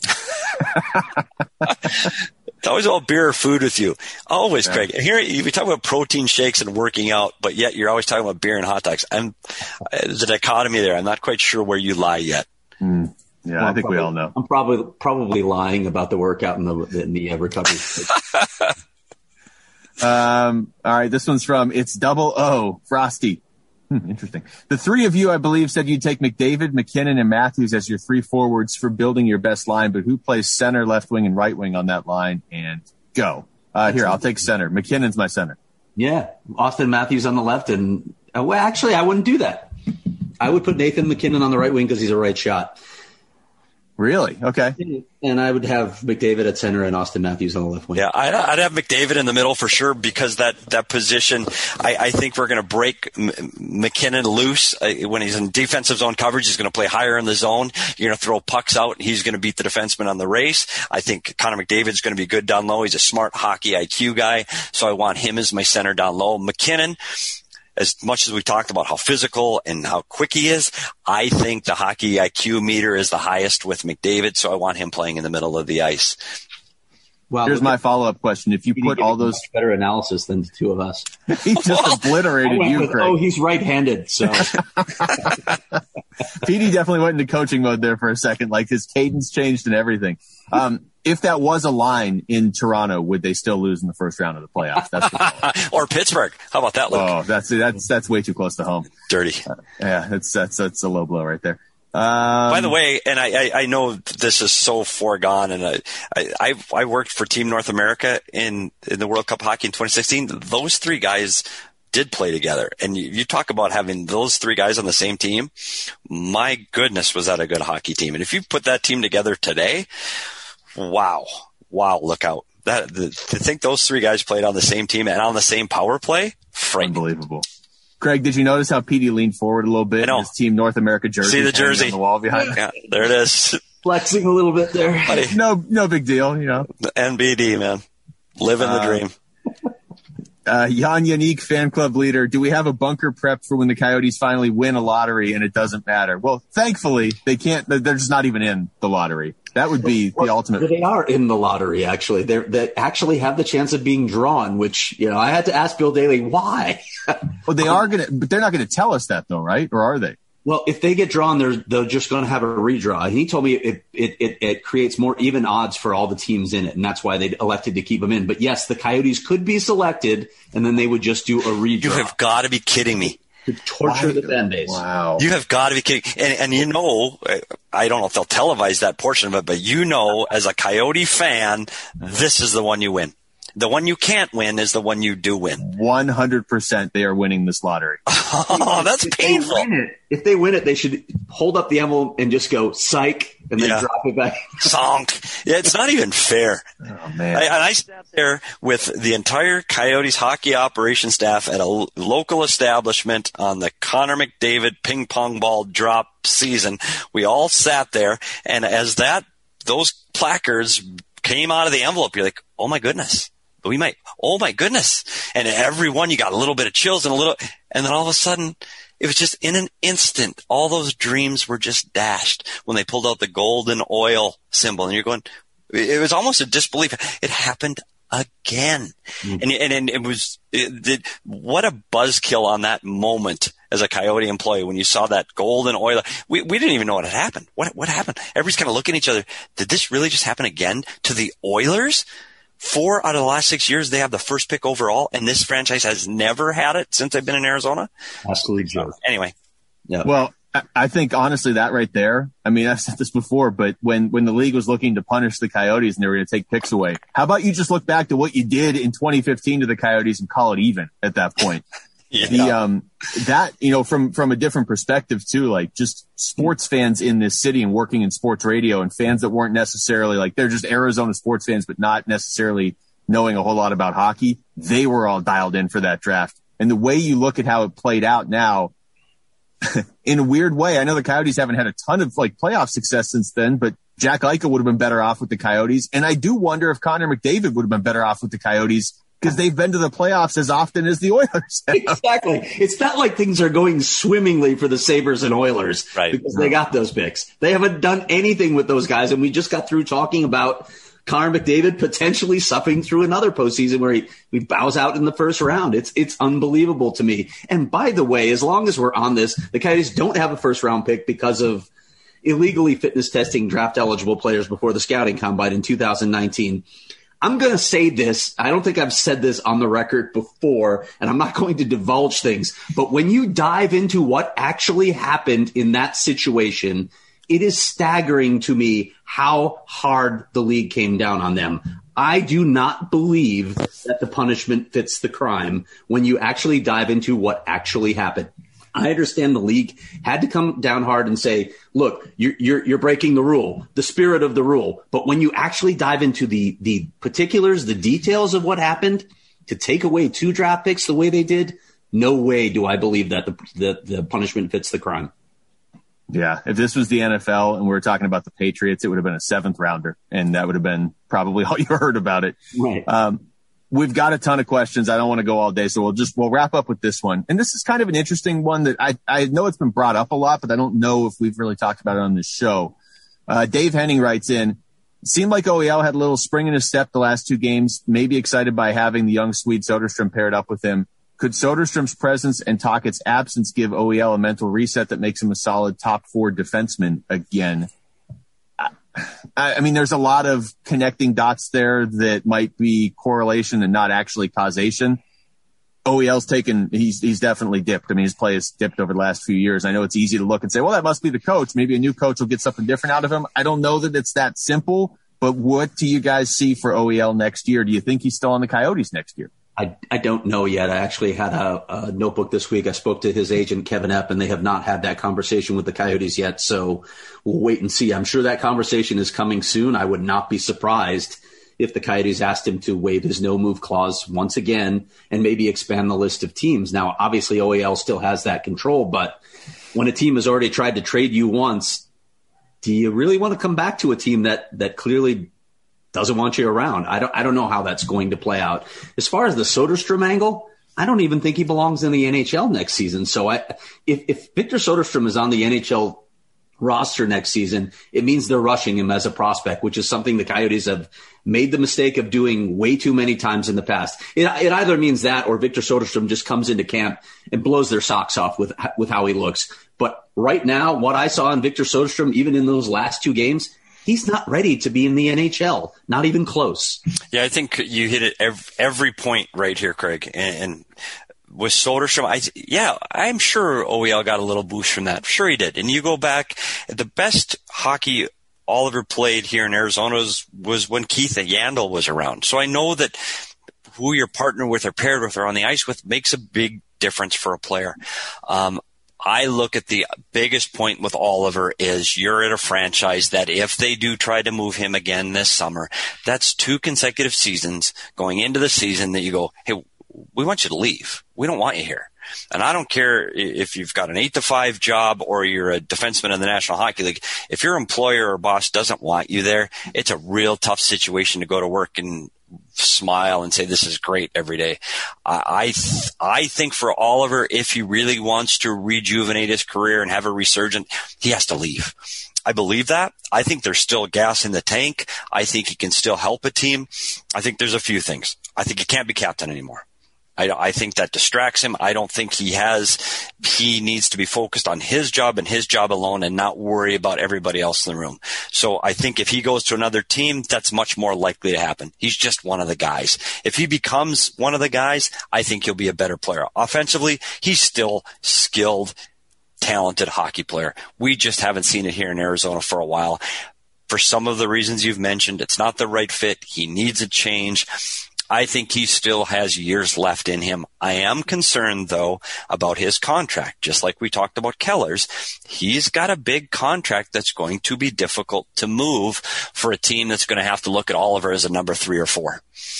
It's always all beer or food with you. Always, yeah. Craig. Here we talk about protein shakes and working out, but yet you're always talking about beer and hot dogs. I'm, there's a dichotomy there. I'm not quite sure where you lie yet. Mm. Yeah, well, I think probably, we all know. I'm probably probably lying about the workout and the, in the recovery. um. All right, this one's from It's Double O Frosty. Hmm, interesting. The three of you, I believe, said you'd take McDavid, McKinnon, and Matthews as your three forwards for building your best line, but who plays center, left wing, and right wing on that line? And go. Uh, here, I'll take center. McKinnon's my center. Yeah, Austin Matthews on the left, and uh, well, actually, I wouldn't do that. I would put Nathan McKinnon on the right wing because he's a right shot. Really? Okay. And I would have McDavid at center and Austin Matthews on the left wing. Yeah, I'd, I'd have McDavid in the middle for sure, because that, that position, I, I think we're going to break M- McKinnon loose. Uh, when he's in defensive zone coverage, he's going to play higher in the zone. You're going to throw pucks out, and he's going to beat the defenseman on the race. I think Connor McDavid's going to be good down low. He's a smart hockey I Q guy, so I want him as my center down low. McKinnon, as much as we talked about how physical and how quick he is, I think the hockey I Q meter is the highest with McDavid, so I want him playing in the middle of the ice. Well, here's my follougp question. If you put all those much better analysis than the two of us, he just obliterated you, with, Craig. Oh, he's right-handed, so P D definitely went into coaching mode there for a second. Like his cadence changed and everything. Um, if that was a line in Toronto, would they still lose in the first round of the playoffs? That's the or Pittsburgh. How about that, Luke? Oh, that's that's that's way too close to home. Dirty. Uh, yeah, that's that's that's a low blow right there. Um, By the way, and I, I, I know this is so foregone, and I, I I worked for Team North America in in the World Cup hockey in twenty sixteen. Those three guys did play together, and you, you talk about having those three guys on the same team. My goodness, was that a good hockey team? And if you put that team together today, wow, wow, look out! That the, to think those three guys played on the same team and on the same power play, frightening. Unbelievable. Craig, did you notice how P D leaned forward a little bit? I know. His Team North America jersey. See the jersey on the wall behind him. Yeah, there it is. Flexing a little bit there. No, no big deal, you know. The N B D, man. Living the uh, dream. Uh, Jan Yannick, fan club leader. Do we have a bunker prep for when the Coyotes finally win a lottery and it doesn't matter? Well, thankfully, they can't. They're just not even in the lottery. That would be well, the ultimate. They are in the lottery, actually. They're, they actually have the chance of being drawn, which, you know, I had to ask Bill Daly why. Well, they are going to, but they're not going to tell us that, though, right? Or are they? Well, if they get drawn, they're they're just going to have a redraw. He told me it, it it it creates more even odds for all the teams in it, and that's why they elected to keep them in. But yes, the Coyotes could be selected, and then they would just do a redraw. You have got to be kidding me. To torture the fan base. Wow. You have got to be kidding. And, and you know, I don't know if they'll televise that portion of it, but you know, as a Coyote fan, this is the one you win. The one you can't win is the one you do win. one hundred percent they are winning this lottery. Oh, that's if painful. They win it, if they win it, they should hold up the envelope and just go, psych, and then yeah. drop it back. Sonk. Yeah, it's not even fair. Oh, man. I, and I sat there with the entire Coyotes hockey operation staff at a l- local establishment on the Connor McDavid ping pong ball drop season. We all sat there, and as that those placards came out of the envelope, you're like, oh, my goodness. We might, oh my goodness. And everyone, you got a little bit of chills and a little, and then all of a sudden, it was just in an instant, all those dreams were just dashed when they pulled out the golden oil symbol. And you're going, it was almost a disbelief. It happened again. Mm-hmm. And, and, and it was, it, it, what a buzzkill on that moment as a Coyote employee when you saw that golden oil. We, we didn't even know what had happened. What, what happened? Everybody's kind of looking at each other. Did this really just happen again to the Oilers? Four out of the last six years, they have the first pick overall, and this franchise has never had it since they've been in Arizona. Absolutely true. So, anyway. Yeah. Well, I think, honestly, that right there, I mean, I've said this before, but when, when the league was looking to punish the Coyotes and they were going to take picks away, how about you just look back to what you did in twenty fifteen to the Coyotes and call it even at that point? Yeah. The, um, that, you know, from, from a different perspective too, like just sports fans in this city and working in sports radio and fans that weren't necessarily like, they're just Arizona sports fans, but not necessarily knowing a whole lot about hockey. They were all dialed in for that draft. And the way you look at how it played out now, in a weird way, I know the Coyotes haven't had a ton of like playoff success since then, but Jack Eichel would have been better off with the Coyotes. And I do wonder if Connor McDavid would have been better off with the Coyotes, because they've been to the playoffs as often as the Oilers have. Exactly. It's not like things are going swimmingly for the Sabres and Oilers, right? Because they got those picks. They haven't done anything with those guys, and we just got through talking about Connor McDavid potentially suffering through another postseason where he, he bows out in the first round. It's it's unbelievable to me. And by the way, as long as we're on this, the Coyotes don't have a first-round pick because of illegally fitness testing draft-eligible players before the scouting combine in two thousand nineteen. I'm going to say this. I don't think I've said this on the record before, and I'm not going to divulge things. But when you dive into what actually happened in that situation, it is staggering to me how hard the league came down on them. I do not believe that the punishment fits the crime when you actually dive into what actually happened. I understand the league had to come down hard and say, look, you're, you're, you're breaking the rule, the spirit of the rule. But when you actually dive into the, the particulars, the details of what happened, to take away two draft picks the way they did, no way do I believe that the, the, the punishment fits the crime. Yeah, if this was the N F L and we were talking about the Patriots, it would have been a seventh rounder, and that would have been probably all you heard about it. Right. Um, We've got a ton of questions. I don't want to go all day, so we'll just, we'll wrap up with this one. And this is kind of an interesting one that I, I know it's been brought up a lot, but I don't know if we've really talked about it on this show. Uh, Dave Henning writes in, seemed like O E L had a little spring in his step the last two games, maybe excited by having the young Swede Soderstrom paired up with him. Could Soderstrom's presence and Tocchet's absence give O E L a mental reset that makes him a solid top four defenseman again? I mean, there's a lot of connecting dots there that might be correlation and not actually causation. O E L's taken, he's, he's definitely dipped. I mean, his play has dipped over the last few years. I know it's easy to look and say, well, that must be the coach. Maybe a new coach will get something different out of him. I don't know that it's that simple, but what do you guys see for O E L next year? Do you think he's still on the Coyotes next year? I, I don't know yet. I actually had a, a notebook this week. I spoke to his agent, Kevin Epp, and they have not had that conversation with the Coyotes yet. So we'll wait and see. I'm sure that conversation is coming soon. I would not be surprised if the Coyotes asked him to waive his no-move clause once again and maybe expand the list of teams. Now, obviously, O E L still has that control, but when a team has already tried to trade you once, do you really want to come back to a team that, that clearly doesn't want you around. I don't, I don't know how that's going to play out. As far as the Soderstrom angle, I don't even think he belongs in the N H L next season. So I, if, if Victor Soderstrom is on the N H L roster next season, it means they're rushing him as a prospect, which is something the Coyotes have made the mistake of doing way too many times in the past. It, it either means that or Victor Soderstrom just comes into camp and blows their socks off with, with how he looks. But right now, what I saw in Victor Soderstrom, even in those last two games, he's not ready to be in the N H L, not even close. Yeah, I think you hit it every, every point right here, Craig. And, and with Soderstrom, I, yeah, I'm sure O E L got a little boost from that. Sure he did. And you go back, the best hockey Oliver played here in Arizona was, was when Keith Yandel was around. So I know that who you're partnered with or paired with or on the ice with makes a big difference for a player. Um, I look at the biggest point with Oliver is you're at a franchise that if they do try to move him again this summer, that's two consecutive seasons going into the season that you go, hey, we want you to leave. We don't want you here. And I don't care if you've got an eight to five job or you're a defenseman in the National Hockey League. If your employer or boss doesn't want you there, it's a real tough situation to go to work and smile and say, this is great every day. I, I, th- I think for Oliver, if he really wants to rejuvenate his career and have a resurgence, he has to leave. I believe that. I think there's still gas in the tank. I think he can still help a team. I think there's a few things. I think he can't be captain anymore. I, I think that distracts him. I don't think he has, he needs to be focused on his job and his job alone and not worry about everybody else in the room. So I think if he goes to another team, that's much more likely to happen. He's just one of the guys. If he becomes one of the guys, I think he'll be a better player. Offensively, he's still skilled, talented hockey player. We just haven't seen it here in Arizona for a while. For some of the reasons you've mentioned, it's not the right fit. He needs a change. I think he still has years left in him. I am concerned, though, about his contract. Just like we talked about Keller's, he's got a big contract that's going to be difficult to move for a team that's going to have to look at Oliver as a number three or four.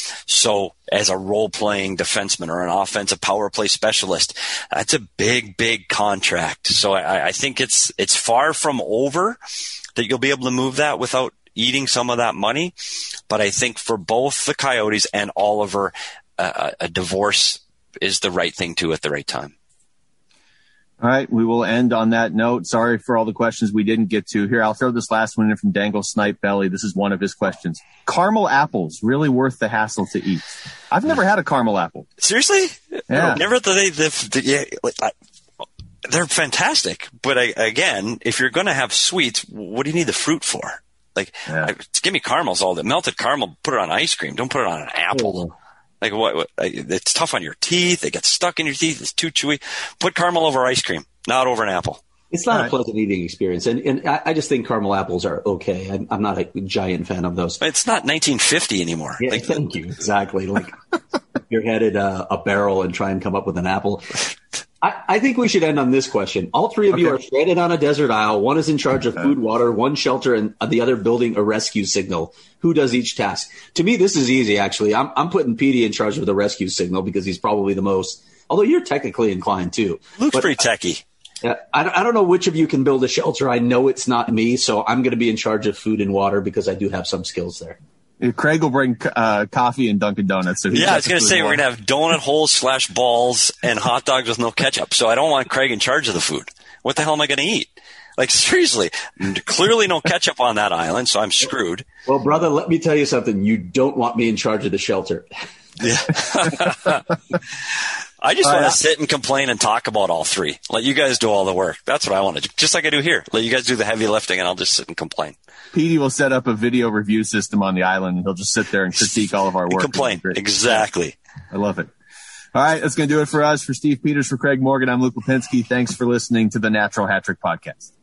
So as a role-playing defenseman or an offensive power play specialist, that's a big, big contract. So I, I think it's it's far from over that you'll be able to move that without eating some of that money. But I think for both the Coyotes and Oliver, uh, a divorce is the right thing to at the right time. All right, we will end on that note. Sorry for all the questions we didn't get to. Here, I'll throw this last one in from Dangle Snipe Belly. This is one of his questions. Caramel apples, really worth the hassle to eat? I've never had a caramel apple. Seriously? Yeah. Never they, they, they, yeah, I, they're fantastic. But I, again, if you're going to have sweets, what do you need the fruit for? Like, yeah. I, give me caramels all day. Melted caramel, put it on ice cream. Don't put it on an apple. Oh. Like, what, what? It's tough on your teeth. It gets stuck in your teeth. It's too chewy. Put caramel over ice cream, not over an apple. It's not all a right. pleasant eating experience. And, and I, I just think caramel apples are okay. I'm, I'm not a giant fan of those. It's not nineteen fifty anymore. Yeah, like, thank you. Exactly. Like, you're headed uh, a barrel and try and come up with an apple. I, I think we should end on this question. All three of okay. you are stranded on a desert isle. One is in charge of food, water, one shelter, and the other building a rescue signal. Who does each task? To me, this is easy, actually. I'm, I'm putting Petey in charge of the rescue signal because he's probably the most, although you're technically inclined too. Luke's but, pretty techie. Uh, I, I don't know which of you can build a shelter. I know it's not me, so I'm going to be in charge of food and water because I do have some skills there. Craig will bring uh, coffee and Dunkin' Donuts. So yeah, I was going to say we're going to have donut holes slash balls and hot dogs with no ketchup. So I don't want Craig in charge of the food. What the hell am I going to eat? Like, seriously, clearly no ketchup on that island, so I'm screwed. Well, brother, let me tell you something. You don't want me in charge of the shelter. Yeah. I just want to sit and complain and talk about all three. Let you guys do all the work. That's what I want to do. Just like I do here. Let you guys do the heavy lifting, and I'll just sit and complain. Petey will set up a video review system on the island, and he'll just sit there and critique all of our work. Complain. Exactly. I love it. All right, that's going to do it for us. For Steve Peters, for Craig Morgan, I'm Luke Lipinski. Thanks for listening to the Natural Hat Trick Podcast.